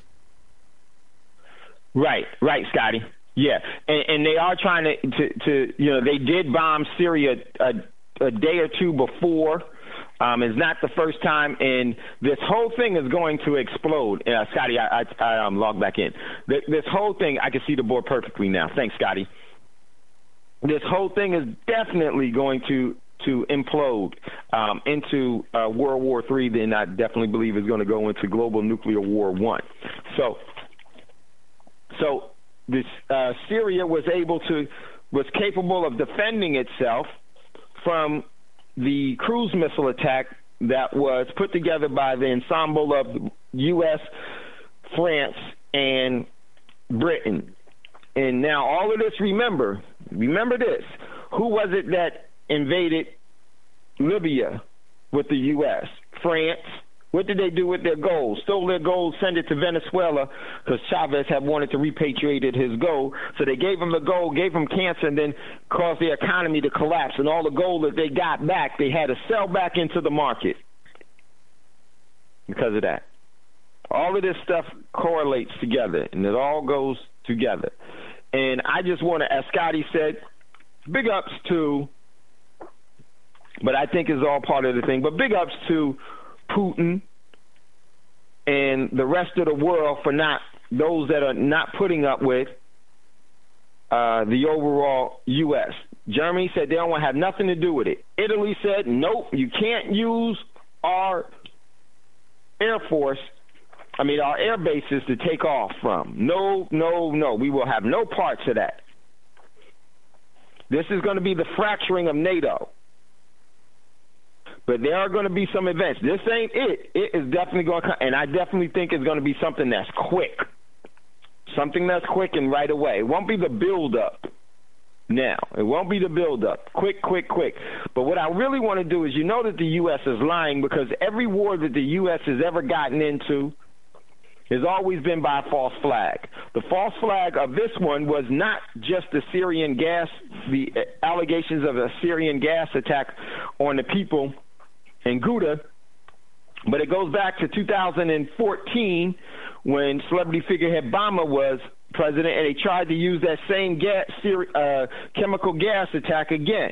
Right, right, Scotty. Yeah, and, and they are trying to, to, to, you know, they did bomb Syria a, a day or two before. Um, it's not the first time, and this whole thing is going to explode. Uh, Scotty, I, I, I um, logged back in. This, this whole thing, I can see the board perfectly now. Thanks, Scotty. This whole thing is definitely going to to implode um, into uh, World War Three. Then I definitely believe it's going to go into global nuclear war one. So, so this uh, Syria was able to was capable of defending itself from the cruise missile attack that was put together by the ensemble of U S, France, and Britain. And now all of this, remember, remember this. Who was it that invaded Libya with the U S? France. What did they do with their gold? Stole their gold, sent it to Venezuela, because Chavez had wanted to repatriate his gold. So they gave him the gold, gave him cancer, and then caused the economy to collapse. And all the gold that they got back, they had to sell back into the market because of that. All of this stuff correlates together, and it all goes together. And I just want to, as Scotty said, big ups to, but I think it's all part of the thing, but big ups to Putin and the rest of the world for not, those that are not putting up with uh, the overall U S. Germany said they don't want to have nothing to do with it. Italy said, nope, you can't use our Air Force, I mean, our air bases to take off from. No, no, no. We will have no parts of that. This is going to be the fracturing of NATO. But there are going to be some events. This ain't it. It is definitely going to come, and I definitely think it's going to be something that's quick. Something that's quick and right away. It won't be the build-up now. It won't be the build-up. Quick, quick, quick. But what I really want to do is, you know that the U S is lying, because every war that the U S has ever gotten into has always been by a false flag. The false flag of this one was not just the Syrian gas, the allegations of a Syrian gas attack on the people in Ghouta, but it goes back to two thousand fourteen when celebrity figurehead Obama was president, and they tried to use that same gas, uh, chemical gas attack again.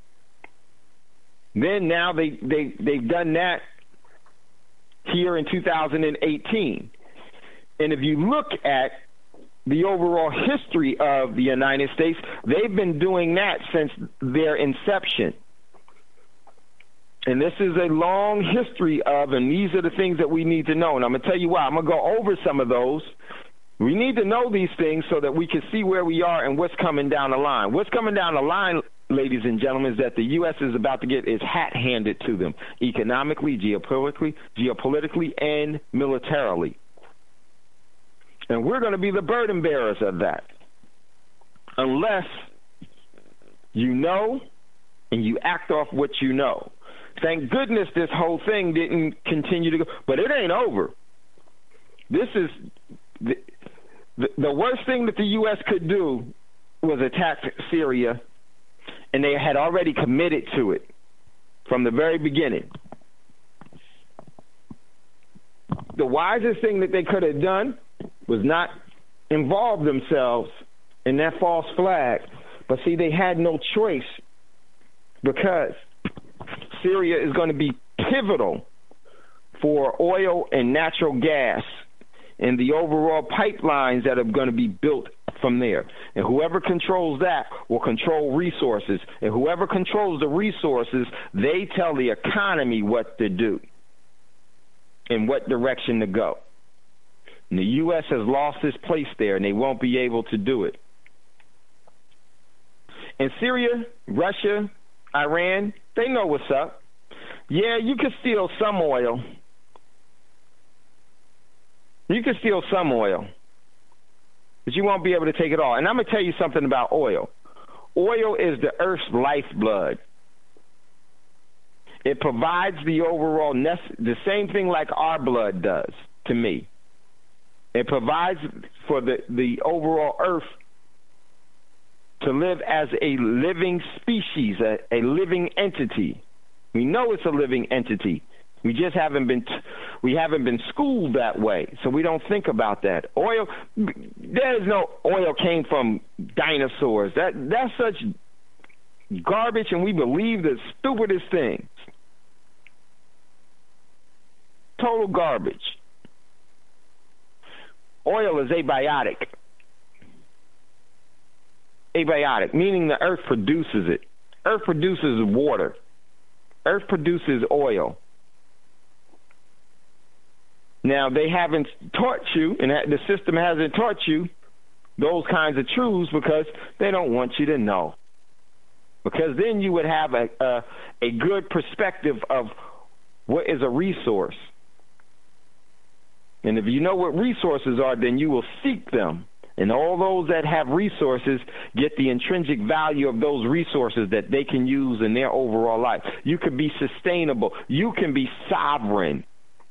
Then now they, they, they've done that here in two thousand eighteen. And if you look at the overall history of the United States, they've been doing that since their inception. And this is a long history of, and these are the things that we need to know. And I'm going to tell you why. I'm going to go over some of those. We need to know these things so that we can see where we are and what's coming down the line. What's coming down the line, ladies and gentlemen, is that the U S is about to get its hat handed to them, economically, geopolitically, geopolitically, and militarily. And we're going to be the burden bearers of that, unless you know and you act off what you know. Thank goodness this whole thing didn't continue to go, but it ain't over. This is the, the, the worst thing that the U S could do was attack Syria, and they had already committed to it from the very beginning. The wisest thing that they could have done was not involve themselves in that false flag. But see, they had no choice, because Syria is going to be pivotal for oil and natural gas and the overall pipelines that are going to be built from there. And whoever controls that will control resources. And whoever controls the resources, they tell the economy what to do and what direction to go. And the U S has lost its place there, and they won't be able to do it. In Syria, Russia, Iran, they know what's up. Yeah, you can steal some oil. You can steal some oil, but you won't be able to take it all. And I'm going to tell you something about oil. Oil is the earth's lifeblood. It provides the overall, nece- the same thing like our blood does to me. It provides for the, the overall earth to live as a living species, a, a living entity. We know it's a living entity. We just haven't been t- we haven't been schooled that way, so we don't think about that. Oil, there is no oil came from dinosaurs. That that's such garbage, and we believe the stupidest things. Total garbage. Oil is abiotic. Abiotic, meaning the earth produces it. Earth produces water. Earth produces oil. Now, they haven't taught you, and the system hasn't taught you those kinds of truths because they don't want you to know. Because then you would have a, a, a good perspective of what is a resource. And if you know what resources are, then you will seek them. And all those that have resources get the intrinsic value of those resources that they can use in their overall life. You can be sustainable. You can be sovereign.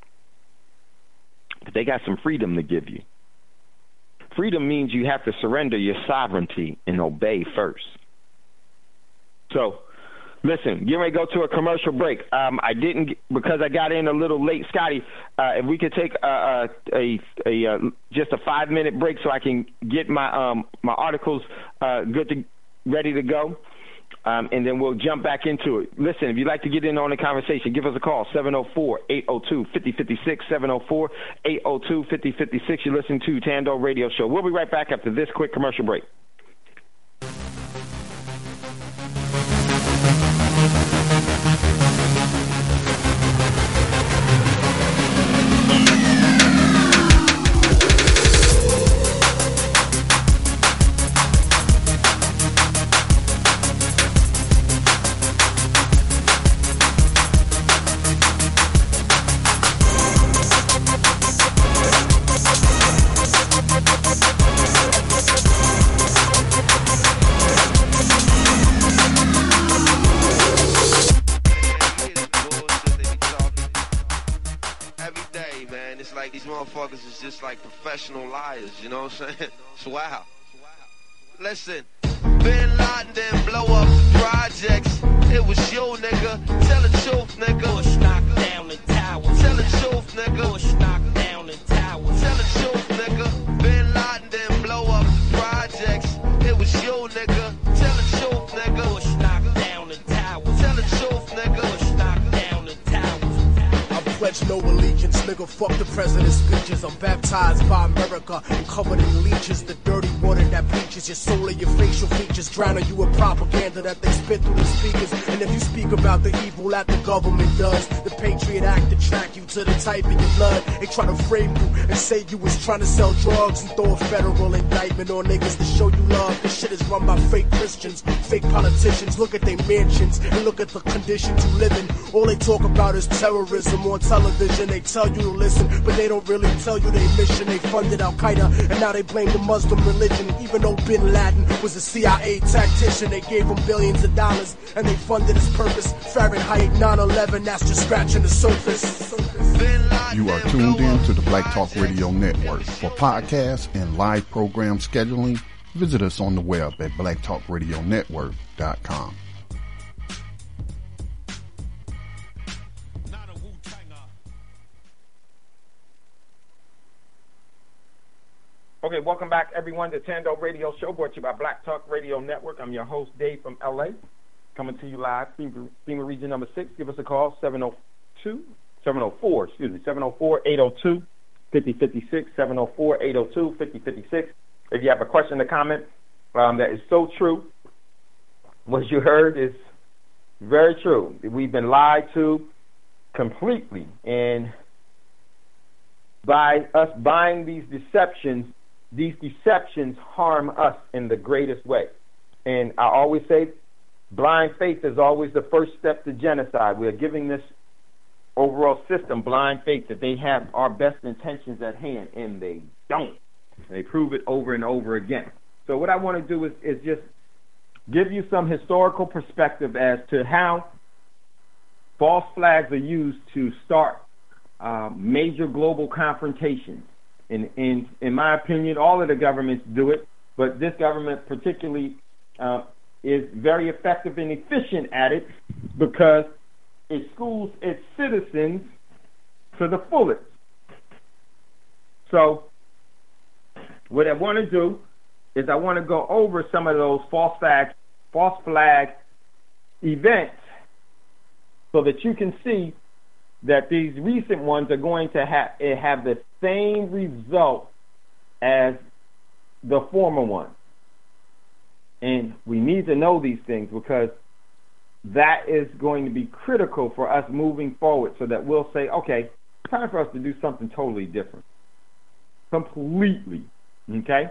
But they got some freedom to give you. Freedom means you have to surrender your sovereignty and obey first. So, listen, get ready to go to a commercial break. Um, I didn't, because I got in a little late. Scotty, uh, if we could take a, a, a, a just a five minute break so I can get my um, my articles uh, good to ready to go, um, and then we'll jump back into it. Listen, if you'd like to get in on the conversation, give us a call, seven oh four, eight oh two, five oh five six, seven oh four, eight oh two, five oh five six. You're listening to Tando Radio Show. We'll be right back after this quick commercial break. motherfuckers is just like professional liars, you know what I'm saying? It's wild. Listen, Bin Laden didn't blow up the projects. It was you, nigga. Tell the truth, nigga. Bush knocked down the towers. Tell the truth, nigga. Bush knocked down the towers. Tell the truth, nigga. Bin Laden didn't blow up the projects. It was you, nigga. Tell the truth, nigga. Bush knocked down the towers. Tell the truth, nigga. Bush knocked down the towers. I pledge no allegiance, nigga, fuck the president's speeches. I'm baptized by America and covered in leeches. The dirty water that bleaches your soul and your facial features, drowning you in propaganda that they spit through the speakers. And if you speak about the evil that the government does, the Patriot Act to track you to the type of your blood. They try to frame you and say you was trying to sell drugs and throw a federal indictment on niggas to show you love. This shit is run by fake Christians, fake politicians. Look at their mansions and look at the conditions you live in. All they talk about is terrorism on television. They tell you to listen, but they don't really tell you their mission. They funded Al-Qaeda and now they blame the Muslim religion. Even though Bin Laden was a C I A tactician, they gave him billions of dollars and they funded his purpose. Fahrenheit nine eleven, that's just scratching the surface. You are tuned in to the Black Talk Radio Network. For podcasts and live program scheduling, visit us on the web at black talk radio network dot com. Okay, welcome back, everyone, to Tando Radio Show, brought to you by Black Talk Radio Network. I'm your host, Dave, from L A, coming to you live, FEMA Region number six. Give us a call, seven oh two, seven oh four, excuse me, seven oh four, eight oh two, five oh five six, seven oh four, eight oh two, five oh five six. If you have a question or comment um, that is so true, what you heard is very true. We've been lied to completely, and by us buying these deceptions, these deceptions harm us in the greatest way. And I always say, blind faith is always the first step to genocide. We are giving this overall system blind faith that they have our best intentions at hand, and they don't. They prove it over and over again. So what I want to do is, is just give you some historical perspective as to how false flags are used to start uh, major global confrontations. In, in in my opinion, all of the governments do it, but this government particularly uh, is very effective and efficient at it because it schools its citizens to the fullest. So what I want to do is I want to go over some of those false flag, false flag events so that you can see that these recent ones are going to have have the same result as the former one. And we need to know these things because that is going to be critical for us moving forward so that we'll say, okay, it's time for us to do something totally different. Completely. Okay?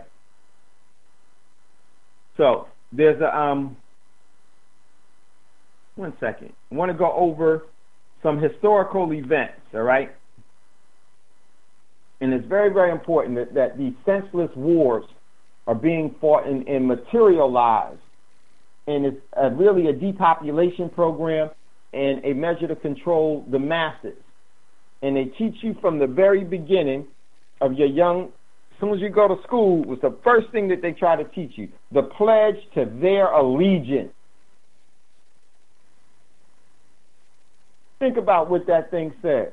So, there's a, um, one second. I want to go over some historical events, all right? And it's very, very important that, that these senseless wars are being fought and, and materialized. And it's a, really a depopulation program and a measure to control the masses. And they teach you from the very beginning of your young, as soon as you go to school, was the first thing that they try to teach you, the pledge to their allegiance. Think about what that thing says.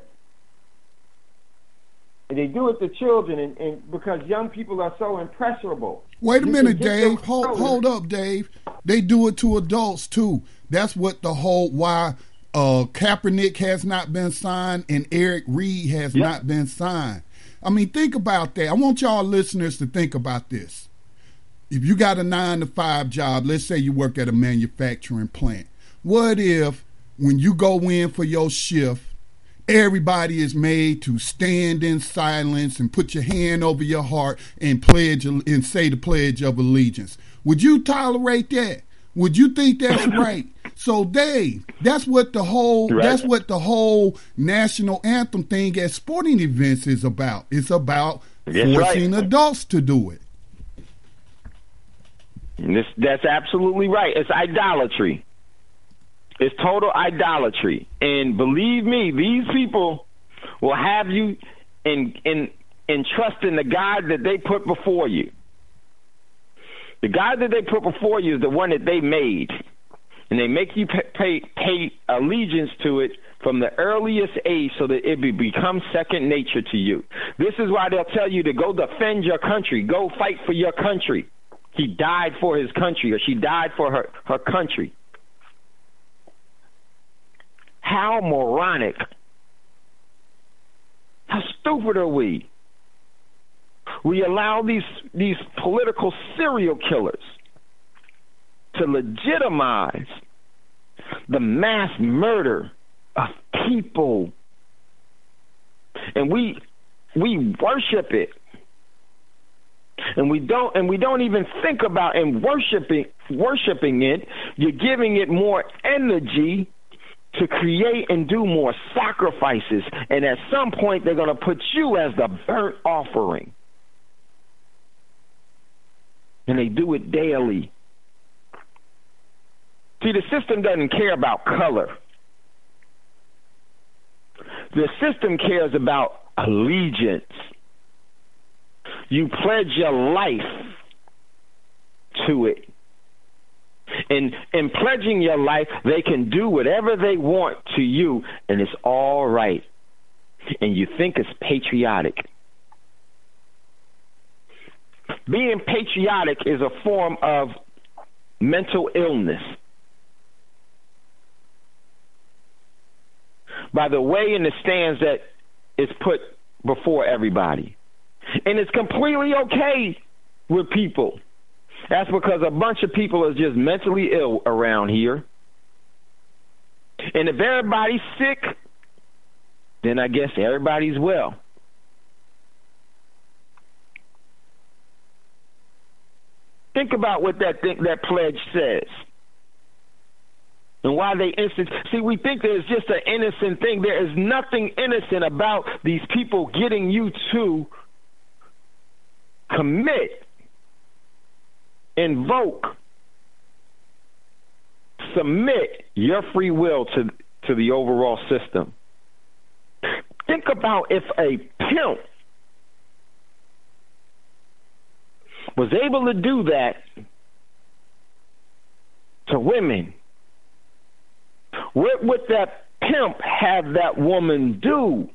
And they do it to children, and, and because young people are so impressionable. Wait a minute, Dave. Hold, hold up, Dave. They do it to adults, too. That's what the whole, why uh, Kaepernick has not been signed and Eric Reed has yep. not been signed. I mean, think about that. I want y'all listeners to think about this. If you got a nine to five job, let's say you work at a manufacturing plant. What if when you go in for your shift, everybody is made to stand in silence and put your hand over your heart and pledge and say the Pledge of Allegiance? Would you tolerate that? Would you think that's right? So, Dave, that's what the whole right. that's what the whole national anthem thing at sporting events is about. It's about that's forcing right. adults to do it. This, that's absolutely right. It's idolatry. It's total idolatry. And believe me, these people will have you in in and trust in the God that they put before you. The God that they put before you is the one that they made, and they make you pay, pay, pay allegiance to it from the earliest age so that it be, become second nature to you. This is why they'll tell you to go defend your country, go fight for your country. He died for his country, or she died for her, her country. How moronic. How stupid are we? We allow these these political serial killers to legitimize the mass murder of people, and we we worship it, and we don't and we don't even think about and worshiping worshiping it. You're giving it more energy to create and do more sacrifices, and at some point they're going to put you as the burnt offering. And they do it daily. See, the system doesn't care about color. The system cares about allegiance. You pledge your life to it. And in pledging your life, they can do whatever they want to you, and it's all right. And you think it's patriotic. Being patriotic is a form of mental illness. By the way in the stands that is put before everybody. And it's completely okay with people. That's because a bunch of people are just mentally ill around here. And if everybody's sick, then I guess everybody's well. Think about what that thing, that pledge says. And why they instant. See, we think there's just an innocent thing. There is nothing innocent about these people getting you to commit, invoke, submit your free will to, to the overall system. Think about if a pimp was able to do that to women. What would that pimp have that woman do?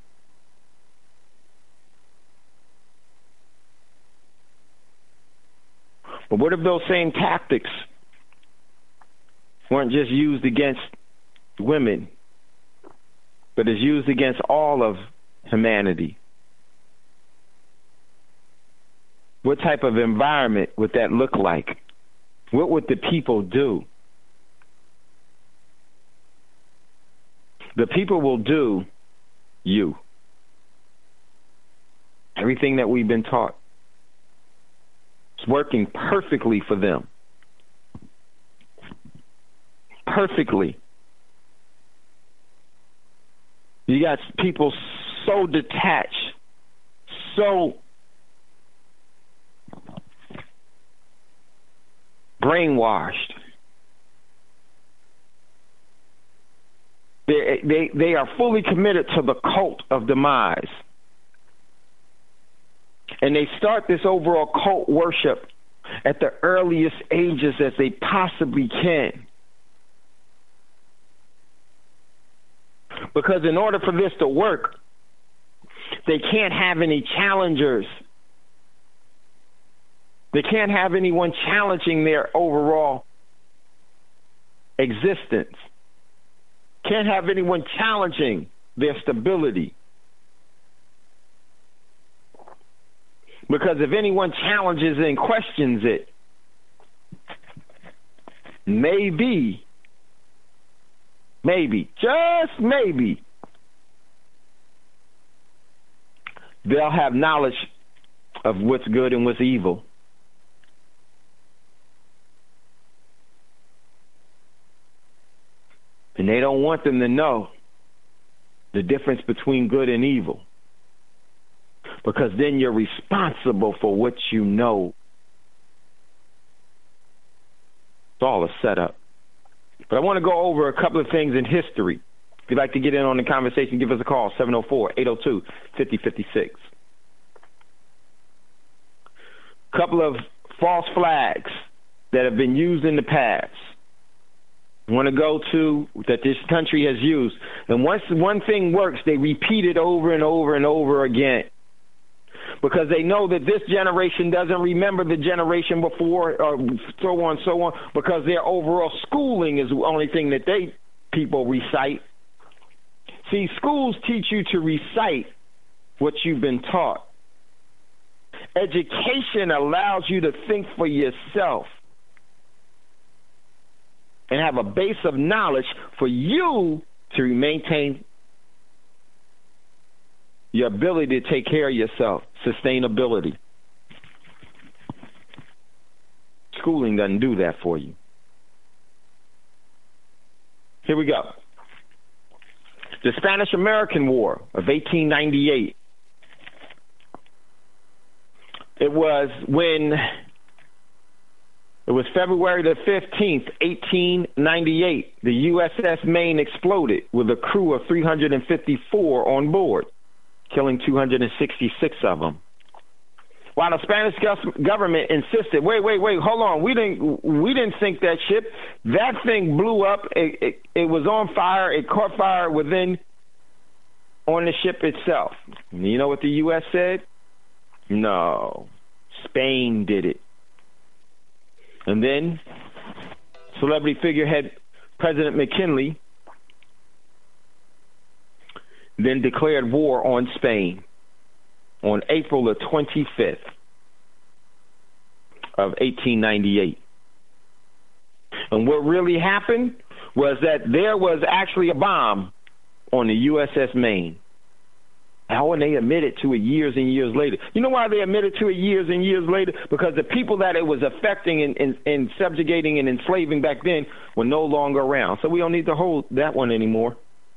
But what if those same tactics weren't just used against women, but is used against all of humanity? What type of environment would that look like? What would the people do? The people will do you. Everything that we've been taught. It's working perfectly for them. Perfectly. You got people so detached, so brainwashed. They, they, they are fully committed to the cult of demise. And they start this overall cult worship at the earliest ages as they possibly can. Because in order for this to work, they can't have any challengers. They can't have anyone challenging their overall existence. Can't have anyone challenging their stability. Because if anyone challenges and questions it, maybe, maybe, just maybe, they'll have knowledge of what's good and what's evil. And they don't want them to know the difference between good and evil. Because then you're responsible for what you know. It's all a setup. But I want to go over a couple of things in history. If you'd like to get in on the conversation, give us a call, seven oh four, eight oh two, five oh five six. couple of false flags that have been used in the past. I want to go to that this country has used. And once one thing works, they repeat it over and over and over again. Because they know that this generation doesn't remember the generation before, or so on, so on, because their overall schooling is the only thing that they people recite. See, schools teach you to recite what you've been taught. Education allows you to think for yourself and have a base of knowledge for you to maintain your ability to take care of yourself, sustainability. Schooling doesn't do that for you. Here we go. The Spanish-American War of eighteen ninety-eight. It was when, it was February the fifteenth, eighteen ninety-eight. The U S S Maine exploded with a crew of three hundred fifty-four on board, killing two hundred sixty-six of them. While the Spanish government insisted, wait, wait, wait, hold on, we didn't, we didn't sink that ship. That thing blew up. It, it, it was on fire. It caught fire within, on the ship itself. You know what the U S said? No, Spain did it. And then celebrity figurehead President McKinley then declared war on Spain on April the twenty-fifth of eighteen ninety-eight. And what really happened was that there was actually a bomb on the U S S Maine. How and they admitted to it years and years later. You know why they admitted to it years and years later? Because the people that it was affecting and, and, and subjugating and enslaving back then were no longer around. So we don't need to hold that one anymore.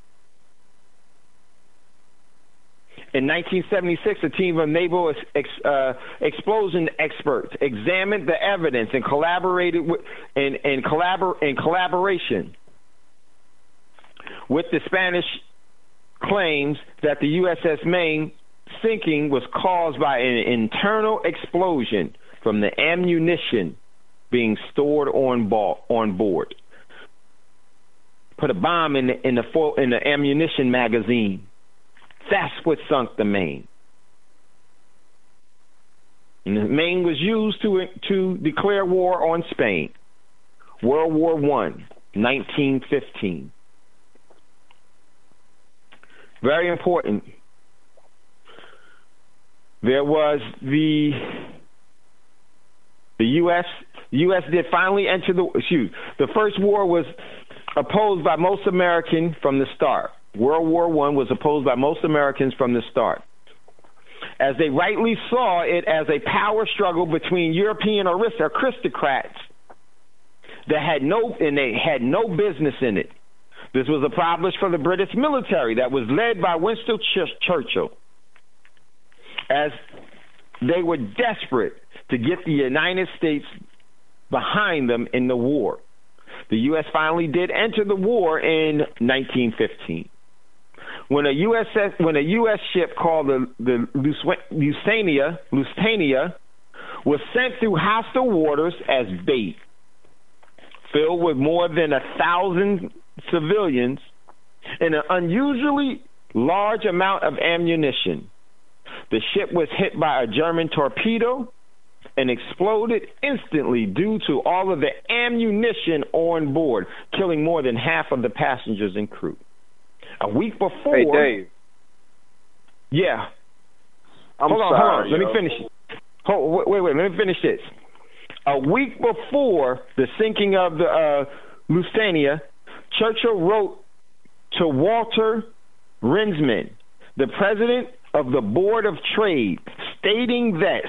In nineteen seventy-six, a team of naval ex, uh, explosion experts examined the evidence and collaborated with, in, in, collabor, in collaboration with the Spanish claims that the U S S Maine sinking was caused by an internal explosion from the ammunition being stored on, ball, on board. Put a bomb in the, in the, in the ammunition magazine. That's what sunk the Maine. And the Maine was used to to declare war on Spain. World War One, nineteen fifteen. Very important. There was the the U S U S did finally enter the excuse. The first war was opposed by most Americans from the start. World War One was opposed by most Americans from the start, as they rightly saw it as a power struggle between European aristocrats that had no and they had no business in it. This was accomplished for the British military that was led by Winston Churchill, as they were desperate to get the United States behind them in the war. The U S finally did enter the war in nineteen fifteen. When a U S S, when a U S ship called the, the Lusitania, Lusitania was sent through hostile waters as bait, filled with more than a thousand civilians and an unusually large amount of ammunition. The ship was hit by a German torpedo and exploded instantly due to all of the ammunition on board, killing more than half of the passengers and crew. A week before... Hey, Dave. Yeah. I'm hold on, sorry, hold on. Let yo. me finish. Hold, wait, wait, wait. Let me finish this. A week before the sinking of the uh, Lusitania, Churchill wrote to Walter Rinsman, the president of the Board of Trade, stating this: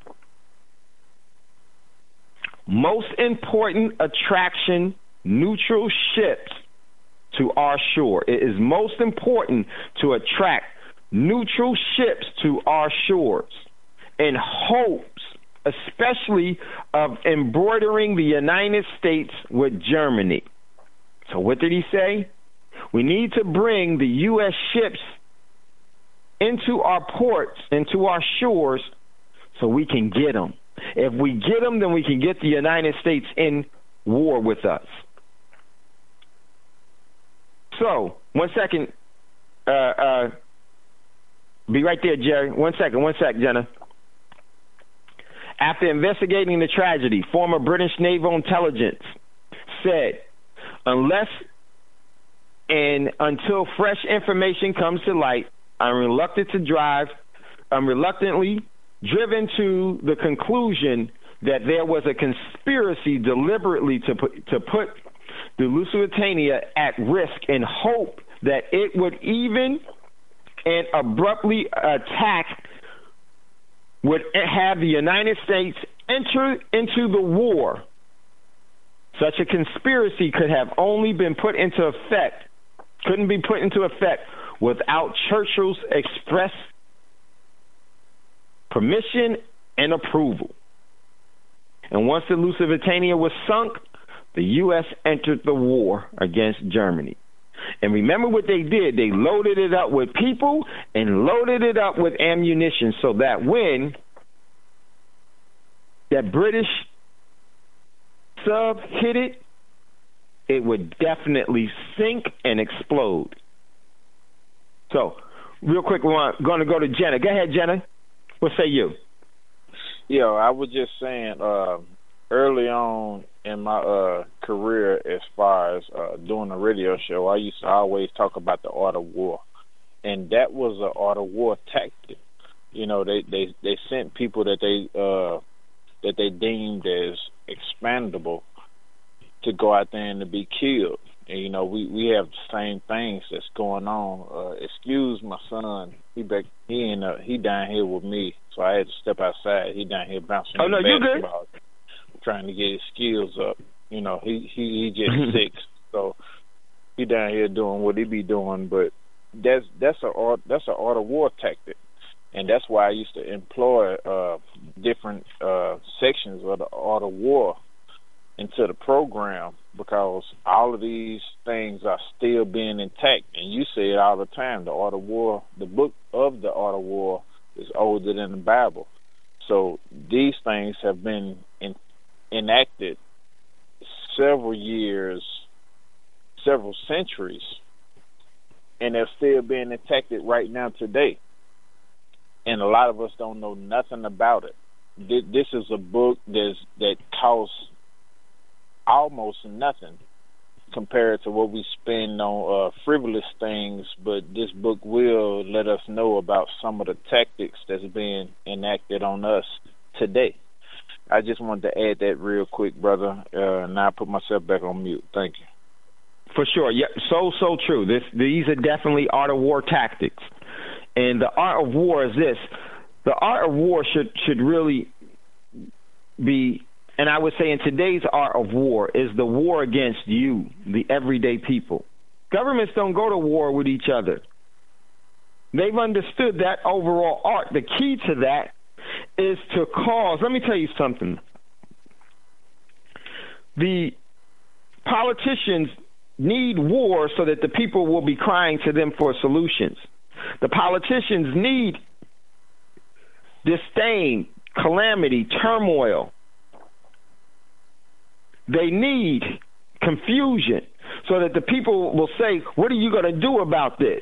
most important attraction, neutral ships to our shore. It is most important to attract neutral ships to our shores in hopes, especially of embroidering the United States with Germany. So what did he say? We need to bring the U S ships into our ports, into our shores, so we can get them. If we get them, then we can get the United States in war with us. So, one second. Uh, uh, be right there, Jerry. One second, one sec, Jenna. After investigating the tragedy, former British Naval Intelligence said, unless and until fresh information comes to light, I'm reluctant to drive, I'm reluctantly driven to the conclusion that there was a conspiracy deliberately to put, to put the Lusitania at risk in hope that it would even and abruptly attack would have the United States enter into the war. Such a conspiracy could have only been put into effect, couldn't be put into effect without Churchill's express permission and approval. And once the Lusitania was sunk, the U S entered the war against Germany. And remember what they did. They loaded it up with people and loaded it up with ammunition so that when that British sub hit it, it would definitely sink and explode. So, real quick, we're going to go to Jenna. Go ahead, Jenna. What say you? Yeah, I was just saying, uh, early on in my uh, career, as far as uh, doing a radio show, I used to always talk about the art of war, and that was an art of war tactic. You know, they they, they sent people that they uh, that they deemed as expandable to go out there and to be killed. And you know, we, we have the same things that's going on. Uh, excuse my son, he back he in uh, he down here with me, so I had to step outside. He down here bouncing. Oh no, you good? Trying to get his skills up. You know, he he, he just six, so he down here doing what he be doing. But that's that's a art that's an art of war tactic, and that's why I used to employ uh, different uh, sections of the art of war into the program, because all of these things are still being intact. And you say it all the time, the art of war, the book of the art of war is older than the Bible. So these things have been in, enacted several years, several centuries, and they're still being enacted right now today. And a lot of us don't know nothing about it. This is a book that's, that costs almost nothing compared to what we spend on uh, frivolous things, but this book will let us know about some of the tactics that's being enacted on us today. I just wanted to add that real quick, brother, uh, and I put myself back on mute. Thank you. For sure. Yeah, so, so true. This, these are definitely art of war tactics. And the art of war is this. The art of war should, should really be, and I would say in today's art of war, is the war against you, the everyday people. Governments don't go to war with each other. They've understood that overall art. The key to that is to cause, let me tell you something. The politicians need war so that the people will be crying to them for solutions. The politicians need disdain, calamity, turmoil. They need confusion so that the people will say, what are you going to do about this?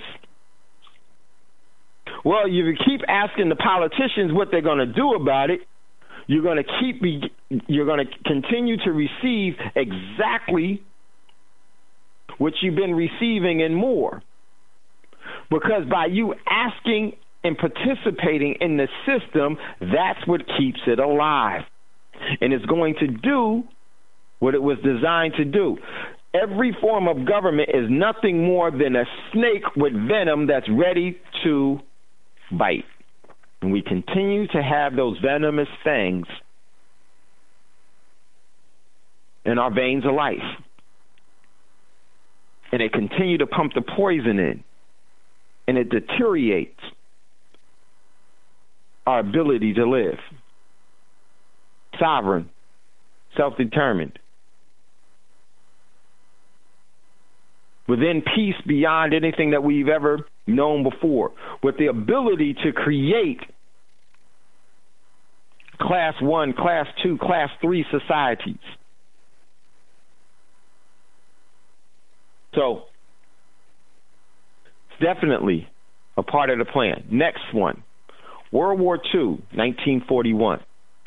Well, you keep asking the politicians what they're going to do about it, you're going to keep be, you're going to continue to receive exactly what you've been receiving and more. Because by you asking and participating in the system, that's what keeps it alive. And it's going to do what it was designed to do. Every form of government is nothing more than a snake with venom that's ready to bite. And we continue to have those venomous fangs in our veins of life. And they continue to pump the poison in. And it deteriorates our ability to live. Sovereign, self-determined. Within peace beyond anything that we've ever known before. With the ability to create class one, class two, class three societies. So it's definitely a part of the plan. Next one, World War Two, nineteen forty-one.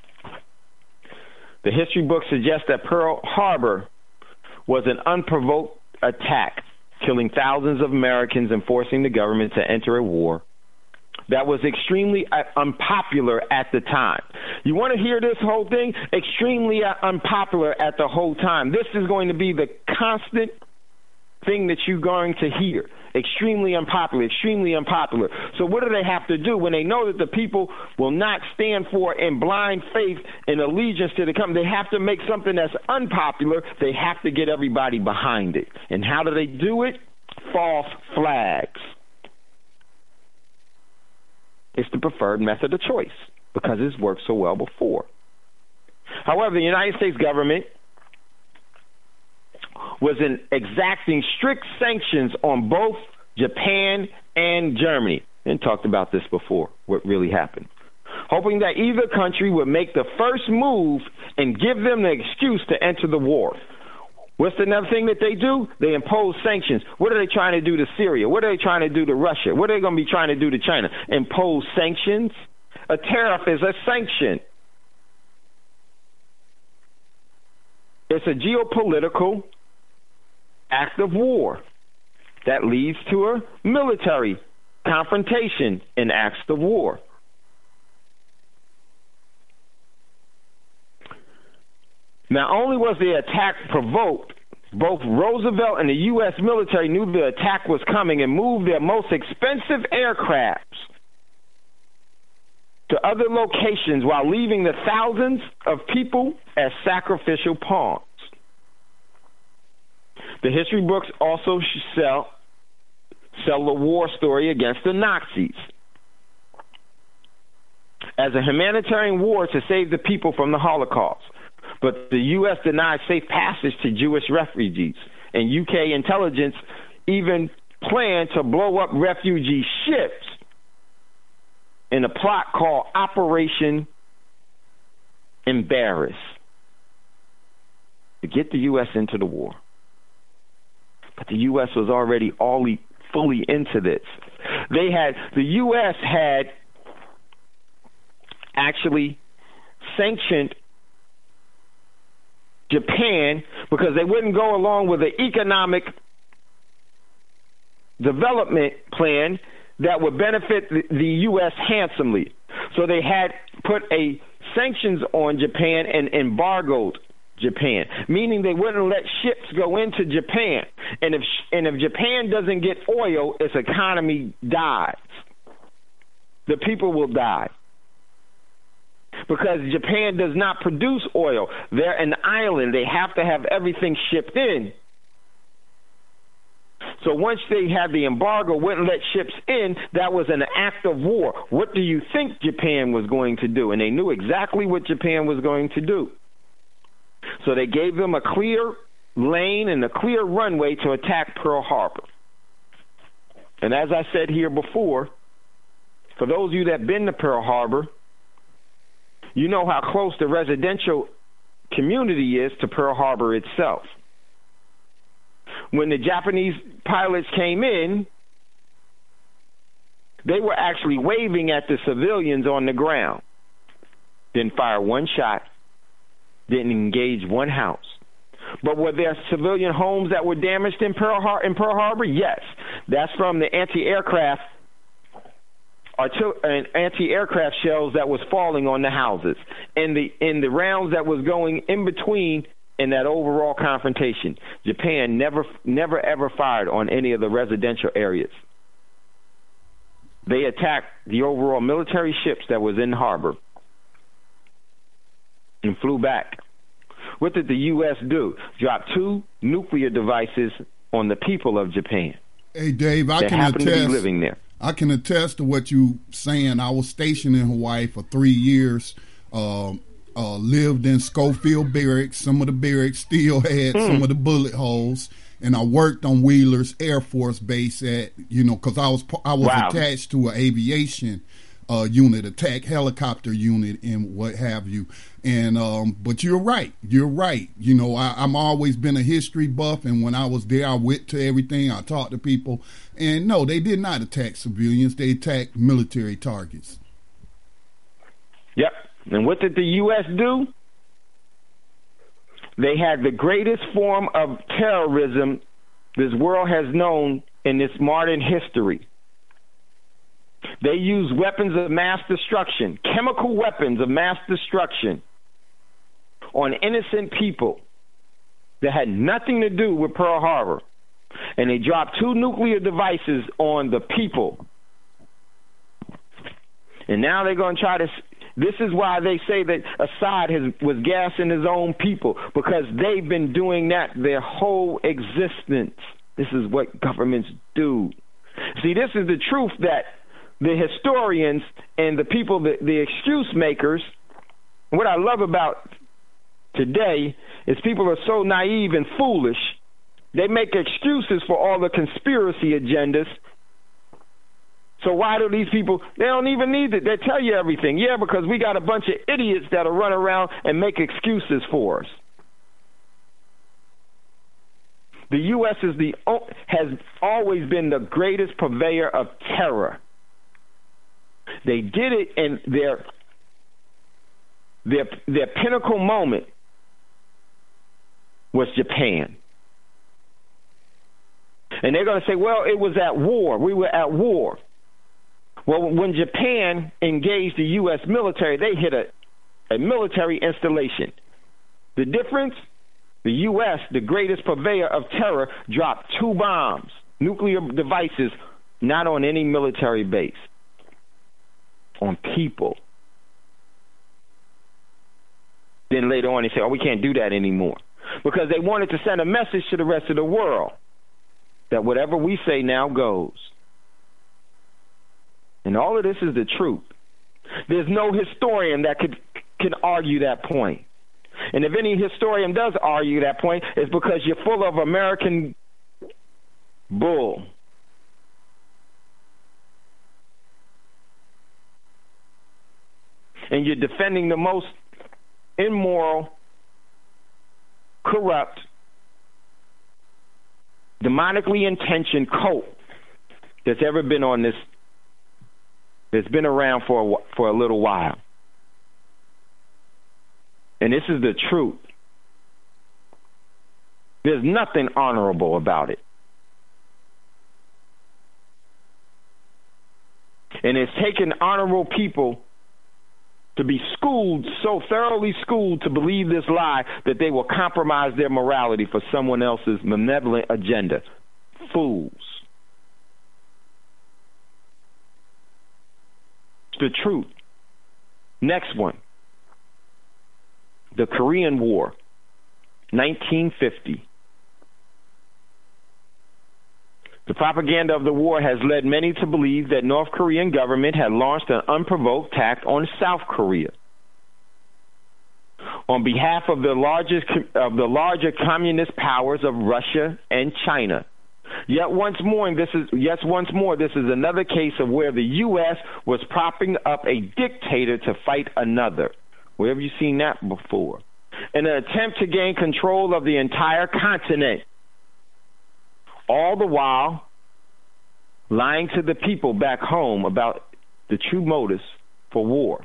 The history books suggest that Pearl Harbor was an unprovoked attack, killing thousands of Americans and forcing the government to enter a war that was extremely uh, unpopular at the time. You want to hear this whole thing? Extremely uh, unpopular at the whole time. This is going to be the constant thing that you're going to hear. Extremely unpopular, extremely unpopular. So what do they have to do when they know that the people will not stand for in blind faith and allegiance to the company? They have to make something that's unpopular. They have to get everybody behind it. And how do they do it? False flags. It's the preferred method of choice because it's worked so well before. However, the United States government was in exacting strict sanctions on both Japan and Germany. And talked about this before, what really happened. Hoping that either country would make the first move and give them the excuse to enter the war. What's another thing that they do? They impose sanctions. What are they trying to do to Syria? What are they trying to do to Russia? What are they going to be trying to do to China? Impose sanctions? A tariff is a sanction. It's a geopolitical act of war that leads to a military confrontation in acts of war. Not only was the attack provoked, both Roosevelt and the U S military knew the attack was coming and moved their most expensive aircrafts to other locations while leaving the thousands of people as sacrificial pawns. The history books also sell, sell the war story against the Nazis as a humanitarian war to save the people from the Holocaust. But the U S denied safe passage to Jewish refugees, and U K intelligence even planned to blow up refugee ships in a plot called Operation Embarrass to get the U S into the war. But the U S was already all fully into this. They had the U S had actually sanctioned Japan because they wouldn't go along with an economic development plan that would benefit the, the U S handsomely. So they had put a sanctions on Japan and embargoed Japan, meaning they wouldn't let ships go into Japan. And if and if Japan doesn't get oil, its economy dies. The people will die. Because Japan does not produce oil. They're an island. They have to have everything shipped in. So once they had the embargo, wouldn't let ships in, that was an act of war. What do you think Japan was going to do? And they knew exactly what Japan was going to do. So they gave them a clear lane and a clear runway to attack Pearl Harbor. And as I said here before, for those of you that have been to Pearl Harbor, you know how close the residential community is to Pearl Harbor itself. When the Japanese pilots came in, they were actually waving at the civilians on the ground. Didn't fire one shot, didn't engage one house. But were there civilian homes that were damaged in Pearl, Har- in Pearl Harbor? Yes. That's from the anti-aircraft Artil- and anti-aircraft shells that was falling on the houses and the in the rounds that was going in between in that overall confrontation. Japan never never ever fired on any of the residential areas. They attacked the overall military ships that was in the harbor and flew back. What did the U S do? Drop two nuclear devices on the people of Japan. Hey Dave, I that can happened attest. to be living there. I can attest to what you saying. I was stationed in Hawaii for three years. Uh, uh, lived in Schofield Barracks. Some of the barracks still had mm. some of the bullet holes. And I worked on Wheeler's Air Force Base at, you know, because I was I was wow. attached to an aviation uh, unit, attack helicopter unit, and what have you. And um, but you're right. You're right. You know, I, I'm always been a history buff, and when I was there, I went to everything. I talked to people, and no, they did not attack civilians. They attacked military targets. Yep. And what did the U S do? They had the greatest form of terrorism this world has known in its modern history. They used weapons of mass destruction, chemical weapons of mass destruction, on innocent people that had nothing to do with Pearl Harbor. And they dropped two nuclear devices on the people. And now they're going to try to... This is why they say that Assad has, was gassing his own people, because they've been doing that their whole existence. This is what governments do. See, this is the truth that the historians and the people, the, the excuse makers, what I love about today is people are so naive and foolish. They make excuses for all the conspiracy agendas. So why do these people, they don't even need it. They tell you everything. Yeah, because we got a bunch of idiots that'll run around and make excuses for us. The U S is the has always been the greatest purveyor of terror. They did it in their their their pinnacle moment was Japan. And they're going to say, well, it was at war. We were at war. Well, when Japan engaged the U S military, they hit a, a military installation. The difference? The U S, the greatest purveyor of terror, dropped two bombs, nuclear devices, not on any military base, on people. Then later on they say, oh, we can't do that anymore. Because they wanted to send a message to the rest of the world that whatever we say now goes. And all of this is the truth. There's no historian that could can argue that point. And if any historian does argue that point, it's because you're full of American bull. And you're defending the most immoral, corrupt, demonically intentioned cult that's ever been on this, that's been around for a, for a little while. And this is the truth. There's nothing honorable about it. And it's taken honorable people to be schooled, so thoroughly schooled to believe this lie that they will compromise their morality for someone else's malevolent agenda. Fools. It's the truth. Next one. The Korean War, nineteen fifty. The propaganda of the war has led many to believe that North Korean government had launched an unprovoked attack on South Korea on behalf of the largest of the larger communist powers of Russia and China. Yet once more, this is yes, once more, this is another case of where the U S was propping up a dictator to fight another. Where have you seen that before? In an attempt to gain control of the entire continent. All the while lying to the people back home about the true motives for war.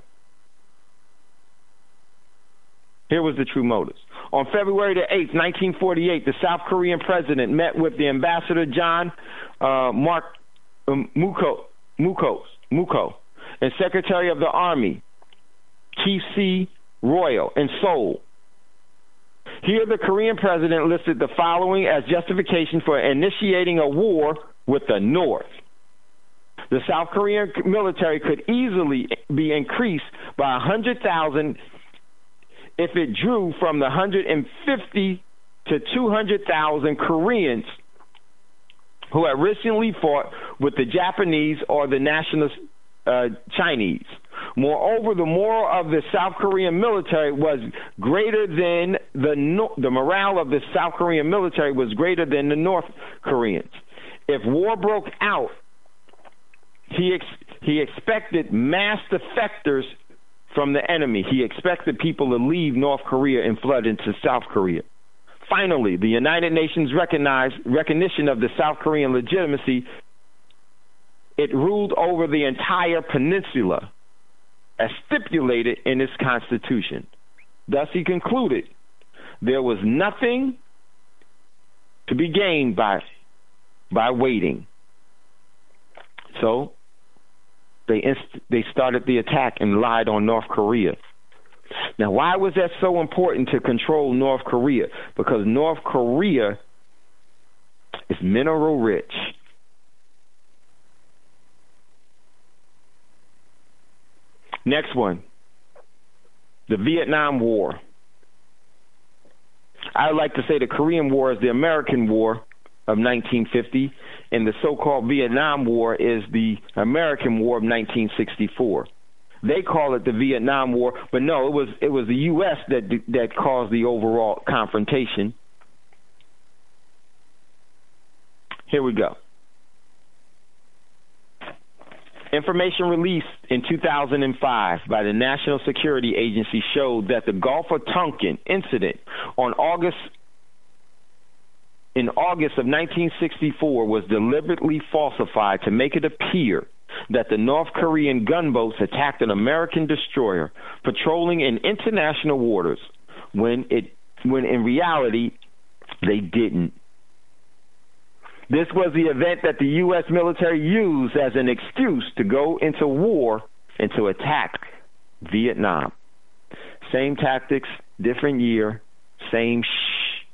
Here was the true motives. On February the eighth, nineteen forty-eight, the South Korean president met with the ambassador John uh, Mark um, Muko, Mukos, Muko and Secretary of the Army Keith C. Royal in Seoul. Here the Korean president listed the following as justification for initiating a war with the North. The South Korean military could easily be increased by one hundred thousand if it drew from the one hundred fifty to two hundred thousand Koreans who had recently fought with the Japanese or the nationalist uh, Chinese. Moreover, the morale of the South Korean military was greater than the no- the morale of the South Korean military was greater than the North Koreans. If war broke out, he ex- He expected mass defectors from the enemy. He expected people to leave North Korea and flood into South Korea. Finally, the United Nations recognized recognition of the South Korean legitimacy. It ruled over the entire peninsula as stipulated in its constitution. Thus, he concluded there was nothing to be gained by, by waiting. So they inst- they started the attack and lied on North Korea. Now, why was that so important to control North Korea? Because North Korea is mineral rich. Next one, the Vietnam War. I would like to say the Korean War is the American War of nineteen fifty, and the so-called Vietnam War is the American War of nineteen sixty-four. They call it the Vietnam War, but no, it was it was the U S that that caused the overall confrontation. Here we go. Information released in two thousand five by the National Security Agency showed that the Gulf of Tonkin incident on August in August of nineteen sixty-four was deliberately falsified to make it appear that the North Korean gunboats attacked an American destroyer patrolling in international waters, when it when in reality they didn't. This was the event that the U S military used as an excuse to go into war and to attack Vietnam. Same tactics, different year, same shh.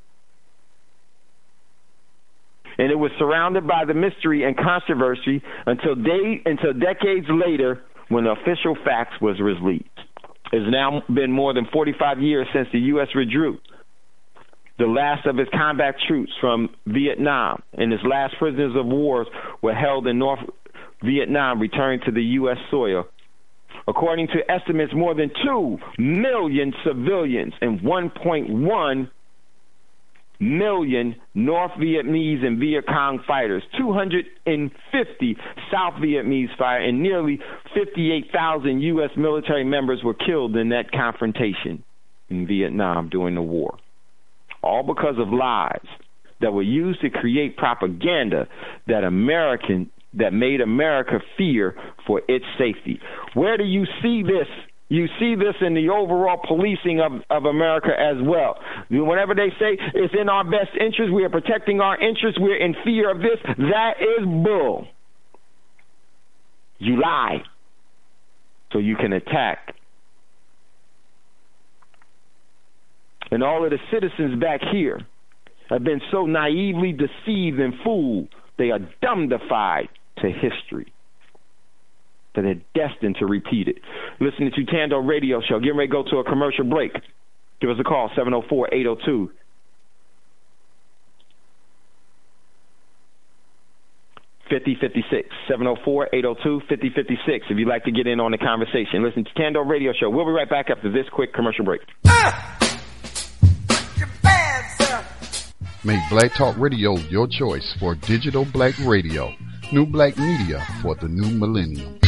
And it was surrounded by the mystery and controversy until day, until decades later when the official facts was released. It's now been more than forty-five years since the U S withdrew the last of its combat troops from Vietnam, and its last prisoners of war were held in North Vietnam, returned to the U S soil. According to estimates, more than two million civilians and one point one million North Vietnamese and Viet Cong fighters, two hundred fifty South Vietnamese fighters, and nearly fifty-eight thousand U S military members were killed in that confrontation in Vietnam during the war. All because of lies that were used to create propaganda that American that made America fear for its safety. Where do you see this? You see this in the overall policing of, of America as well. Whenever they say it's in our best interest, we are protecting our interests, we're in fear of this, that is bull. You lie so you can attack. And all of the citizens back here have been so naively deceived and fooled, they are dumbedified to history. That they're destined to repeat it. Listening to Tando Radio Show. Getting ready to go to a commercial break. Give us a call, seven oh four, eight oh two, five oh five six. seven oh four, eight oh two, five oh five six if you'd like to get in on the conversation. Listen to Tando Radio Show. We'll be right back after this quick commercial break. Ah! Make Black Talk Radio your choice for digital black radio. New black media for the new millennium.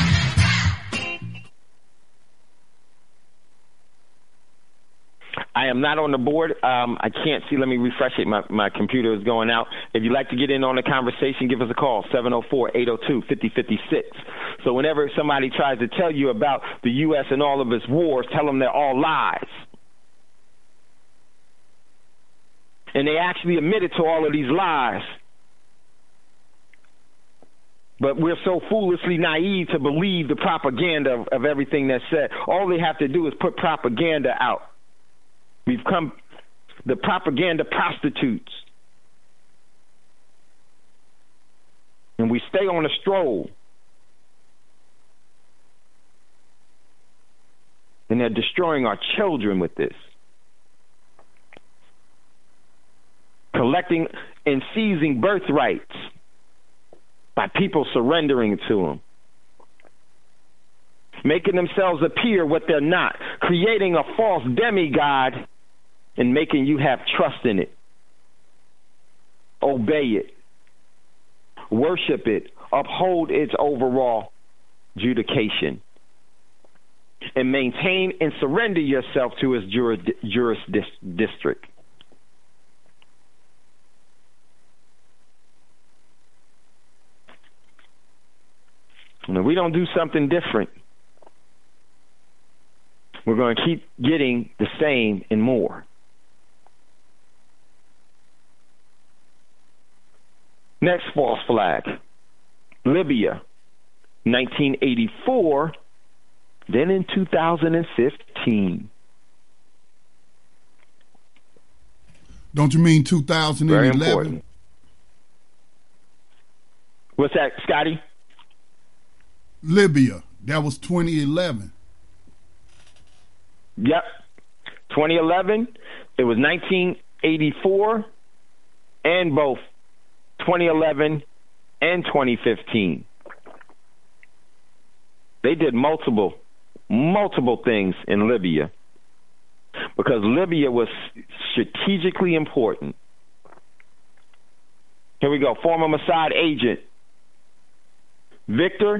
I am not on the board. Um, I can't see. Let me refresh it. My, my computer is going out. If you'd like to get in on the conversation, give us a call, seven oh four, eight oh two, five oh five six. So whenever somebody tries to tell you about the U S and all of its wars, tell them they're all lies. And they actually admitted to all of these lies. But we're so foolishly naive to believe the propaganda of, of everything that's said. All they have to do is put propaganda out. We've come the propaganda prostitutes. And we stay on a stroll. And they're destroying our children with this. Collecting and seizing birthrights by people surrendering to them. Making themselves appear what they're not. Creating a false demigod and making you have trust in it. Obey it. Worship it. Uphold its overall adjudication and maintain and surrender yourself to his jurid- jurisdiction. And if we don't do something different, we're going to keep getting the same and more. Next false flag, Libya, nineteen eighty-four, then in two thousand fifteen. Don't you mean two thousand eleven? Very important. What's that, Scotty? Libya, that was twenty eleven. Yep, twenty eleven. It was nineteen eighty-four, and both twenty eleven and twenty fifteen. They did multiple, multiple things in Libya because Libya was strategically important. Here we go. Former Mossad agent Victor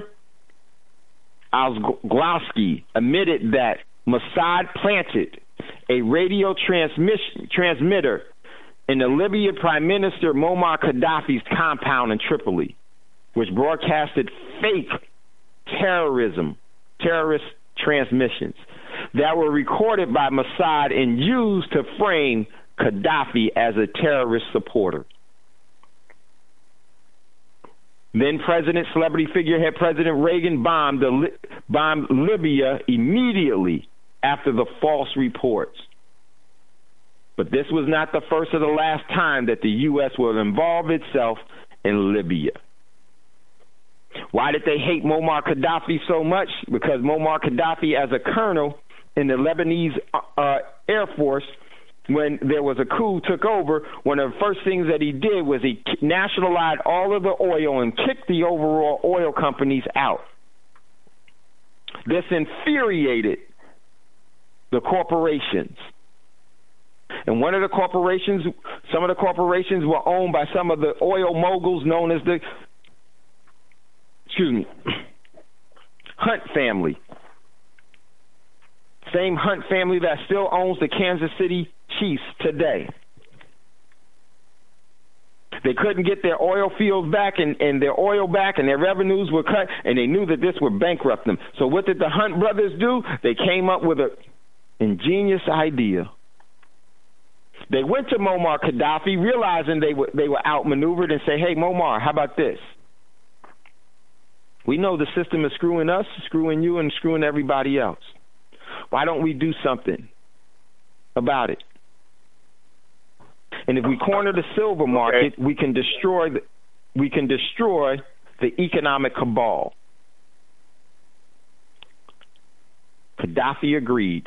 Al-Glowski admitted that Mossad planted a radio transmission, transmitter in the Libyan Prime Minister Muammar Gaddafi's compound in Tripoli, which broadcasted fake terrorism, terrorist transmissions that were recorded by Mossad and used to frame Gaddafi as a terrorist supporter. Then President, celebrity figurehead President Reagan bombed, the, bombed Libya immediately after the false reports. But this was not the first or the last time that the U S will involve itself in Libya. Why did they hate Muammar Gaddafi so much? Because Muammar Gaddafi, as a colonel in the Lebanese uh, Air Force, when there was a coup, took over, one of the first things that he did was he nationalized all of the oil and kicked the overall oil companies out. This infuriated the corporations. And one of the corporations, some of the corporations were owned by some of the oil moguls known as the, excuse me, Hunt family. Same Hunt family that still owns the Kansas City Chiefs today. They couldn't get their oil fields back and, and their oil back, and their revenues were cut, and they knew that this would bankrupt them. So what did the Hunt brothers do? They came up with an ingenious idea. They went to Muammar Gaddafi, realizing they were they were outmaneuvered, and say, "Hey, Muammar, how about this? We know the system is screwing us, screwing you, and screwing everybody else. Why don't we do something about it? And if we corner the silver market, okay, we can destroy the, we can destroy the economic cabal." Gaddafi agreed,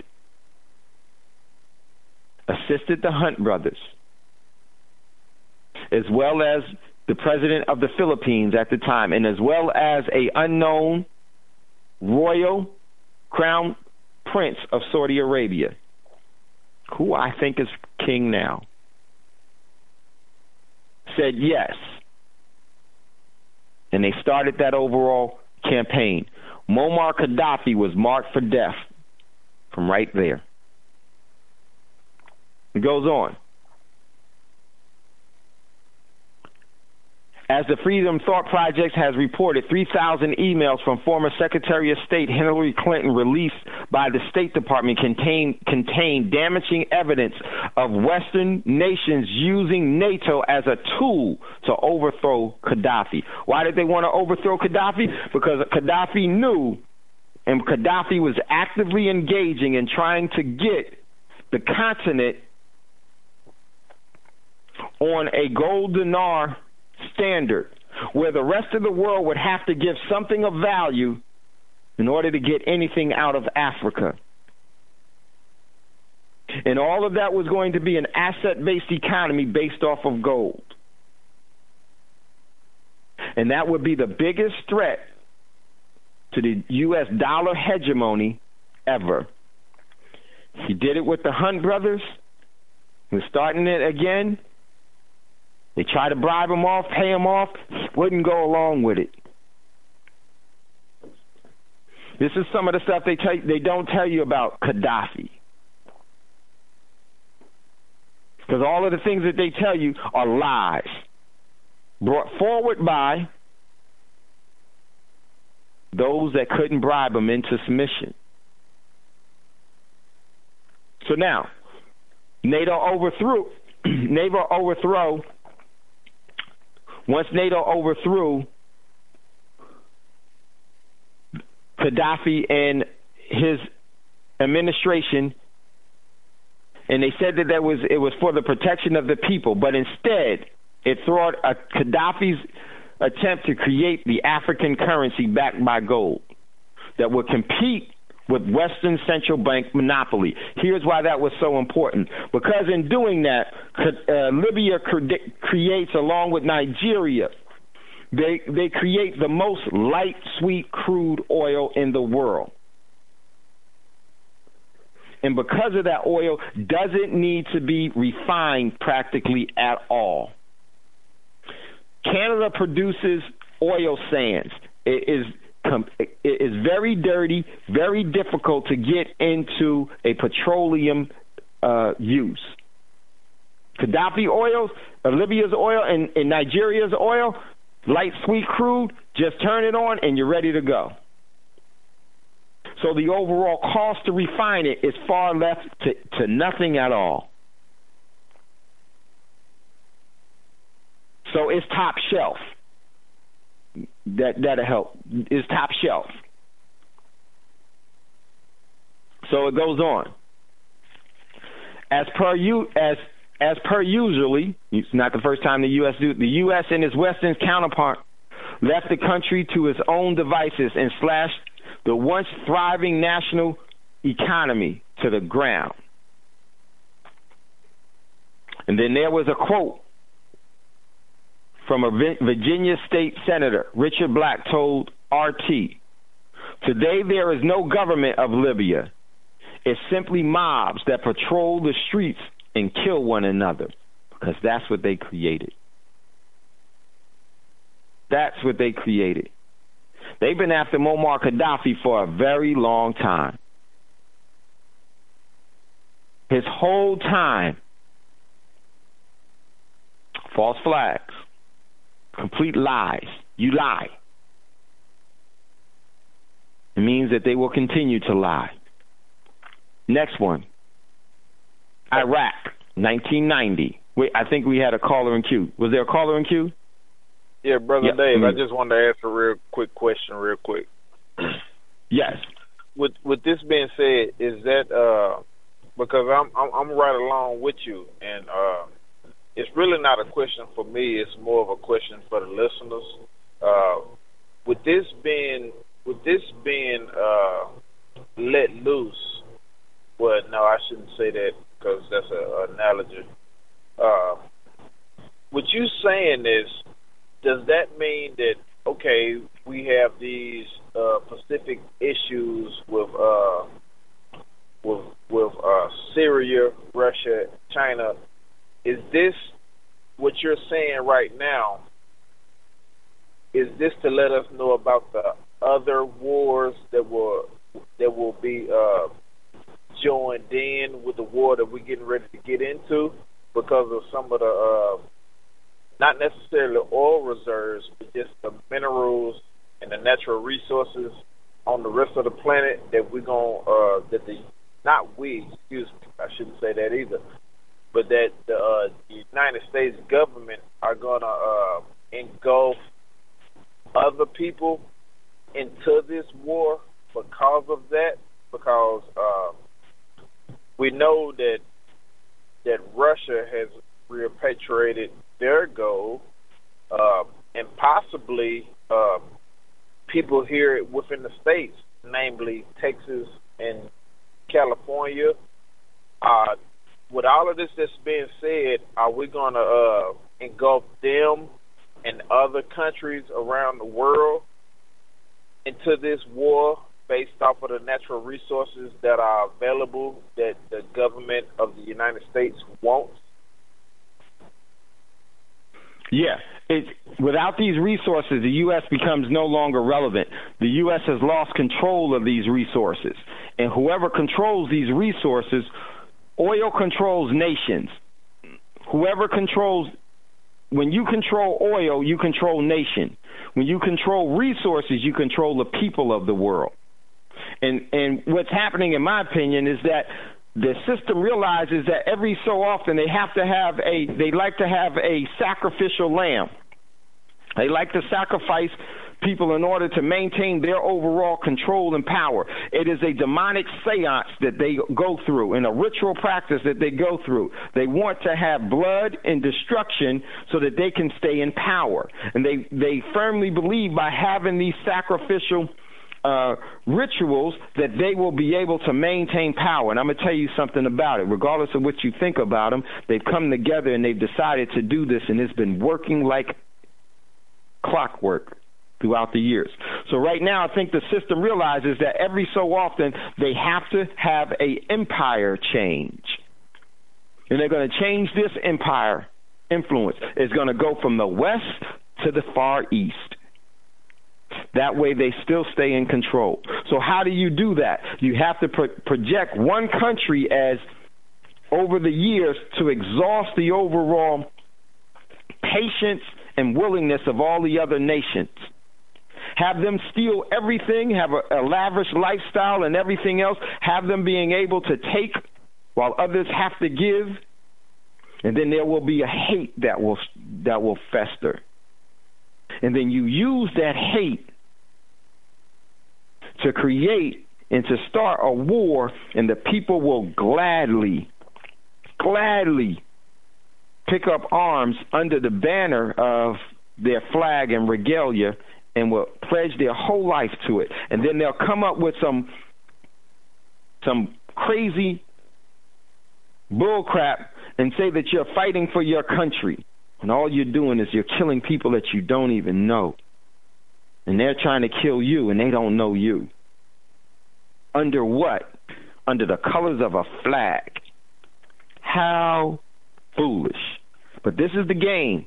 assisted the Hunt brothers, as well as the president of the Philippines at the time, and as well as a unknown royal crown prince of Saudi Arabia, who I think is king now, said yes. And they started that overall campaign. Muammar Gaddafi was marked for death from right there. It goes on. As the Freedom Thought Project has reported, three thousand emails from former Secretary of State Hillary Clinton released by the State Department contain, contain damaging evidence of Western nations using NATO as a tool to overthrow Gaddafi. Why did they want to overthrow Gaddafi? Because Gaddafi knew, and Gaddafi was actively engaging in trying to get the continent on a gold dinar standard, where the rest of the world would have to give something of value in order to get anything out of Africa. And all of that was going to be an asset-based economy based off of gold. And that would be the biggest threat to the U S dollar hegemony ever. He did it with the Hunt brothers. We're starting it again. They tried to bribe him off, pay him off, wouldn't go along with it. This is some of the stuff they tell you, they don't tell you about Gaddafi. Because all of the things that they tell you are lies brought forward by those that couldn't bribe them into submission. So now, NATO overthrew, NATO overthrow, once NATO overthrew Gaddafi and his administration, and they said that, that was, it was for the protection of the people, but instead it thwarted a Gaddafi's attempt to create the African currency backed by gold that would compete with Western central bank monopoly. Here's why that was so important. Because in doing that, uh, Libya cre- creates, along with Nigeria, they they create the most light sweet crude oil in the world. And because of that, oil doesn't need to be refined practically at all. Canada produces oil sands. It is it is very dirty, very difficult to get into a petroleum uh, use. Gaddafi oils, uh, Libya's oil, and, and Nigeria's oil, light sweet crude, just turn it on and you're ready to go. So the overall cost to refine it is far less to, to nothing at all. So it's top shelf. That that'll help. It's top shelf. So it goes on. As per you, as as per usually, it's not the first time the U S do. The U S and its Western counterpart left the country to its own devices and slashed the once thriving national economy to the ground. And then there was a quote from a Virginia state senator. Richard Black told R T, "Today there is no government of Libya. It's simply mobs that patrol the streets and kill one another," because that's what they created. That's what they created. They've been after Muammar Gaddafi for a very long time. His whole time, false flags, complete lies. You lie. It means that they will continue to lie. Next one. Iraq, nineteen ninety. Wait, I think we had a caller in queue. Was there a caller in queue? Yeah, Brother Yep. Dave, I Mm. just wanted to ask a real quick question real quick. Yes. With with this being said, is that uh, because I'm, I'm I'm right along with you, and uh, it's really not a question for me. It's more of a question for the listeners. Uh, with this being with this being uh, let loose, well, no, I shouldn't say that because that's an analogy. Uh, what you saying is, does that mean that, okay, we have these uh, Pacific issues with uh, with with uh, Syria, Russia, China? Is this what you're saying right now? Is this to let us know about the other wars that will that will be uh, joined in with the war that we're getting ready to get into because of some of the uh, not necessarily oil reserves, but just the minerals and the natural resources on the rest of the planet that we're going uh, that the not we, excuse me, I shouldn't say that either, but that the uh, United States government are going to uh, engulf other people into this war because of that, because uh, we know that that Russia has repatriated their gold, uh, and possibly uh, people here within the states, namely Texas and California. Uh, with all of this that's being said, are we going to uh, engulf them and other countries around the world into this war based off of the natural resources that are available that the government of the United States wants? Yeah, it, without these resources, the U S becomes no longer relevant. The U S has lost control of these resources. And whoever controls these resources, oil controls nations. Whoever controls, when you control oil, you control nation. When you control resources, you control the people of the world. And and what's happening, in my opinion, is that the system realizes that every so often they have to have a, they like to have a sacrificial lamb. They like to sacrifice people in order to maintain their overall control and power. It is a demonic seance that they go through and a ritual practice that they go through. They want to have blood and destruction so that they can stay in power. And they, they firmly believe by having these sacrificial uh, rituals that they will be able to maintain power. And I'm going to tell you something about it. Regardless of what you think about them, they've come together and they've decided to do this, and it's been working like clockwork throughout the years. So right now, I think the system realizes that every so often they have to have a empire change. And they're going to change this empire influence. It's going to go from the west to the far east. That way they still stay in control. So how do you do that? You have to pro- project one country as, over the years, to exhaust the overall patience and willingness of all the other nations. Have them steal everything, have a, a lavish lifestyle and everything else, have them being able to take while others have to give, and then there will be a hate that will that will fester. And then you use that hate to create and to start a war, and the people will gladly, gladly pick up arms under the banner of their flag and regalia and will pledge their whole life to it. And then they'll come up with some some crazy bullcrap and say that you're fighting for your country. And all you're doing is you're killing people that you don't even know. And they're trying to kill you, and they don't know you. Under what? Under the colors of a flag. How foolish. But this is the game.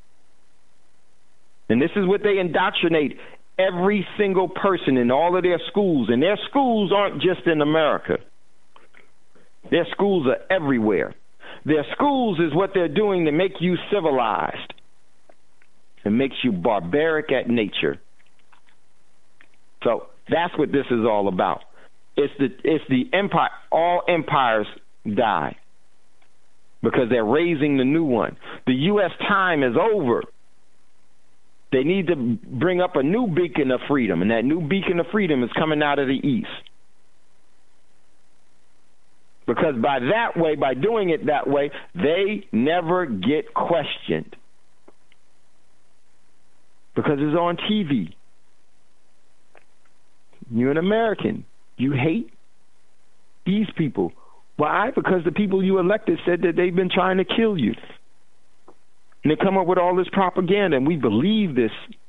And this is what they indoctrinate every single person in all of their schools. And their schools aren't just in America. Their schools are everywhere. Their schools is what they're doing to make you civilized. It makes you barbaric at nature. So that's what this is all about. It's the it's the empire. All empires die because they're raising the new one. The U S time is over. They need to bring up a new beacon of freedom, and that new beacon of freedom is coming out of the east. Because by that way, by doing it that way, they never get questioned. Because it's on T V. You're an American. You hate these people. Why? Because the people you elected said that they've been trying to kill you. And they come up with all this propaganda, and we believe this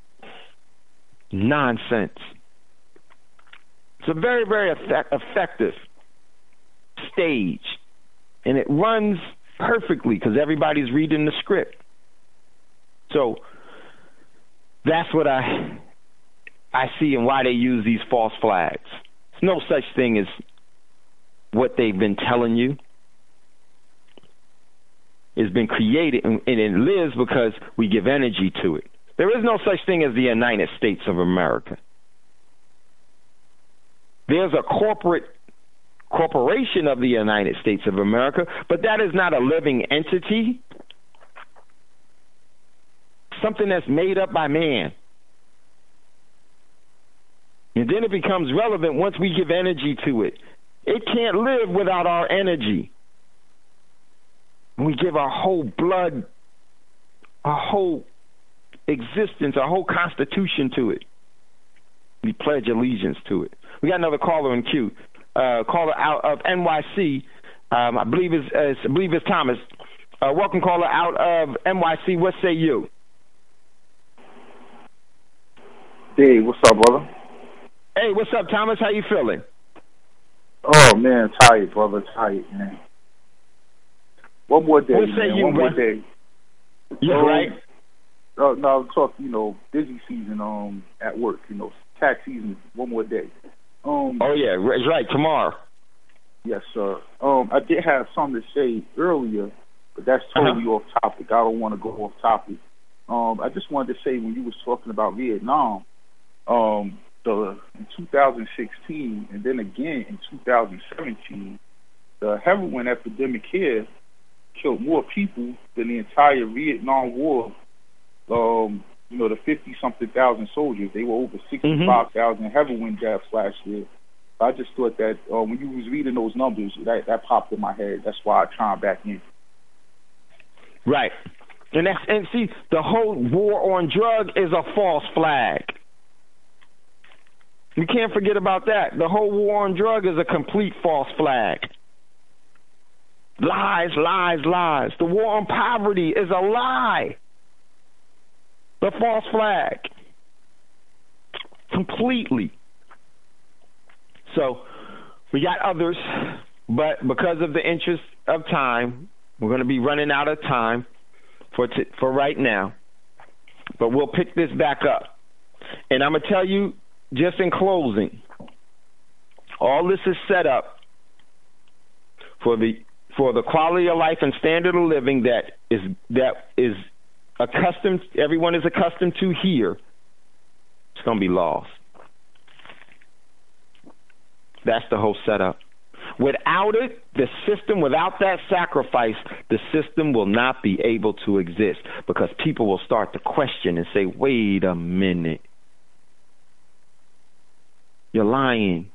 nonsense. It's a very, very effect- effective stage, and it runs perfectly because everybody's reading the script. So that's what I I see and why they use these false flags. There's no such thing as what they've been telling you. It's been created, and it lives because we give energy to it. There is no such thing as the United States of America. There's a corporate corporation of the United States of America, but that is not a living entity. Something that's made up by man. And then it becomes relevant once we give energy to it. It can't live without our energy. We give our whole blood, our whole existence, our whole constitution to it. We pledge allegiance to it. We got another caller in queue. Uh, caller out of N Y C. Um, I believe it's, uh, I believe it's Thomas. Uh, welcome, caller out of N Y C. What say you? Hey, what's up, brother? Hey, what's up, Thomas? How you feeling? Oh man, tired, brother, tired, man. One more day, What say man. you, One bro? more day. You oh, right? Uh, no, I'm talking, you know, busy season um, at work, you know, tax season, one more day. Um, oh, yeah, it's right, tomorrow. Yes, sir. Um, I did have something to say earlier, but that's totally uh-huh. off topic. I don't want to go off topic. Um, I just wanted to say when you was talking about Vietnam, um, the in two thousand sixteen and then again in two thousand seventeen, the heroin epidemic here killed more people than the entire Vietnam War. Um, you know, the fifty-something thousand soldiers, they were over sixty-five thousand mm-hmm. heroin deaths last year. I just thought that uh, when you was reading those numbers, that, that popped in my head. That's why I chimed back in. Right. And that's, and see, the whole war on drug is a false flag. You can't forget about that. The whole war on drug is a complete false flag. Lies, lies, lies. The war on poverty is a lie. The false flag. Completely. So, we got others, but because of the interest of time, we're going to be running out of time for t- for right now. But we'll pick this back up. And I'm going to tell you, just in closing, all this is set up for the for the quality of life and standard of living that is that is accustomed, everyone is accustomed to here. It's going to be lost. That's the whole setup. Without it, the system, without that sacrifice, the system will not be able to exist because people will start to question and say, wait a minute. You're lying.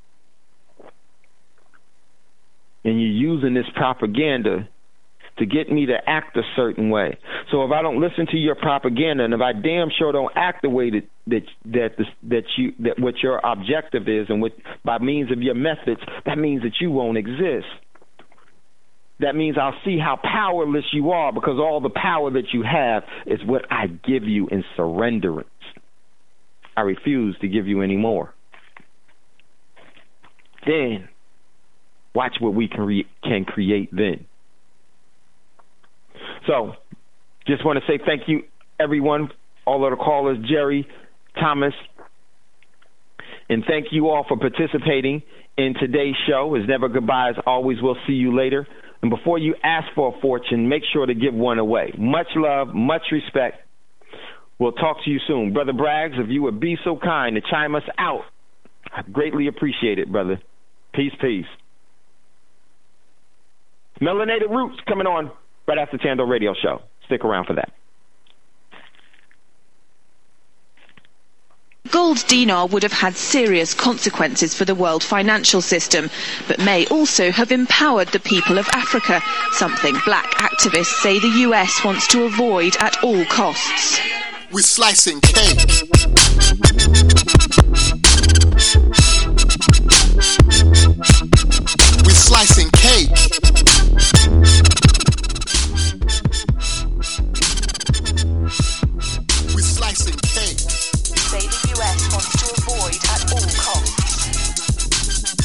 And you're using this propaganda to get me to act a certain way. So if I don't listen to your propaganda, and if I damn sure don't act the way that that that this, that you that what your objective is, and what by means of your methods, that means that you won't exist. That means I'll see how powerless you are, because all the power that you have is what I give you in surrenderance. I refuse to give you any more. Then watch what we can re- can create then. So, just want to say thank you, everyone, all of the callers, Jerry, Thomas, and thank you all for participating in today's show. It's never goodbye, it's always we'll see you later. And before you ask for a fortune, make sure to give one away. Much love, much respect. We'll talk to you soon. Brother Braggs, if you would be so kind to chime us out, I'd greatly appreciate it, brother. Peace, peace. Melanated Roots coming on right after Tando Radio Show. Stick around for that. Gold dinar would have had serious consequences for the world financial system, but may also have empowered the people of Africa, something black activists say the U S wants to avoid at all costs. We're slicing cake.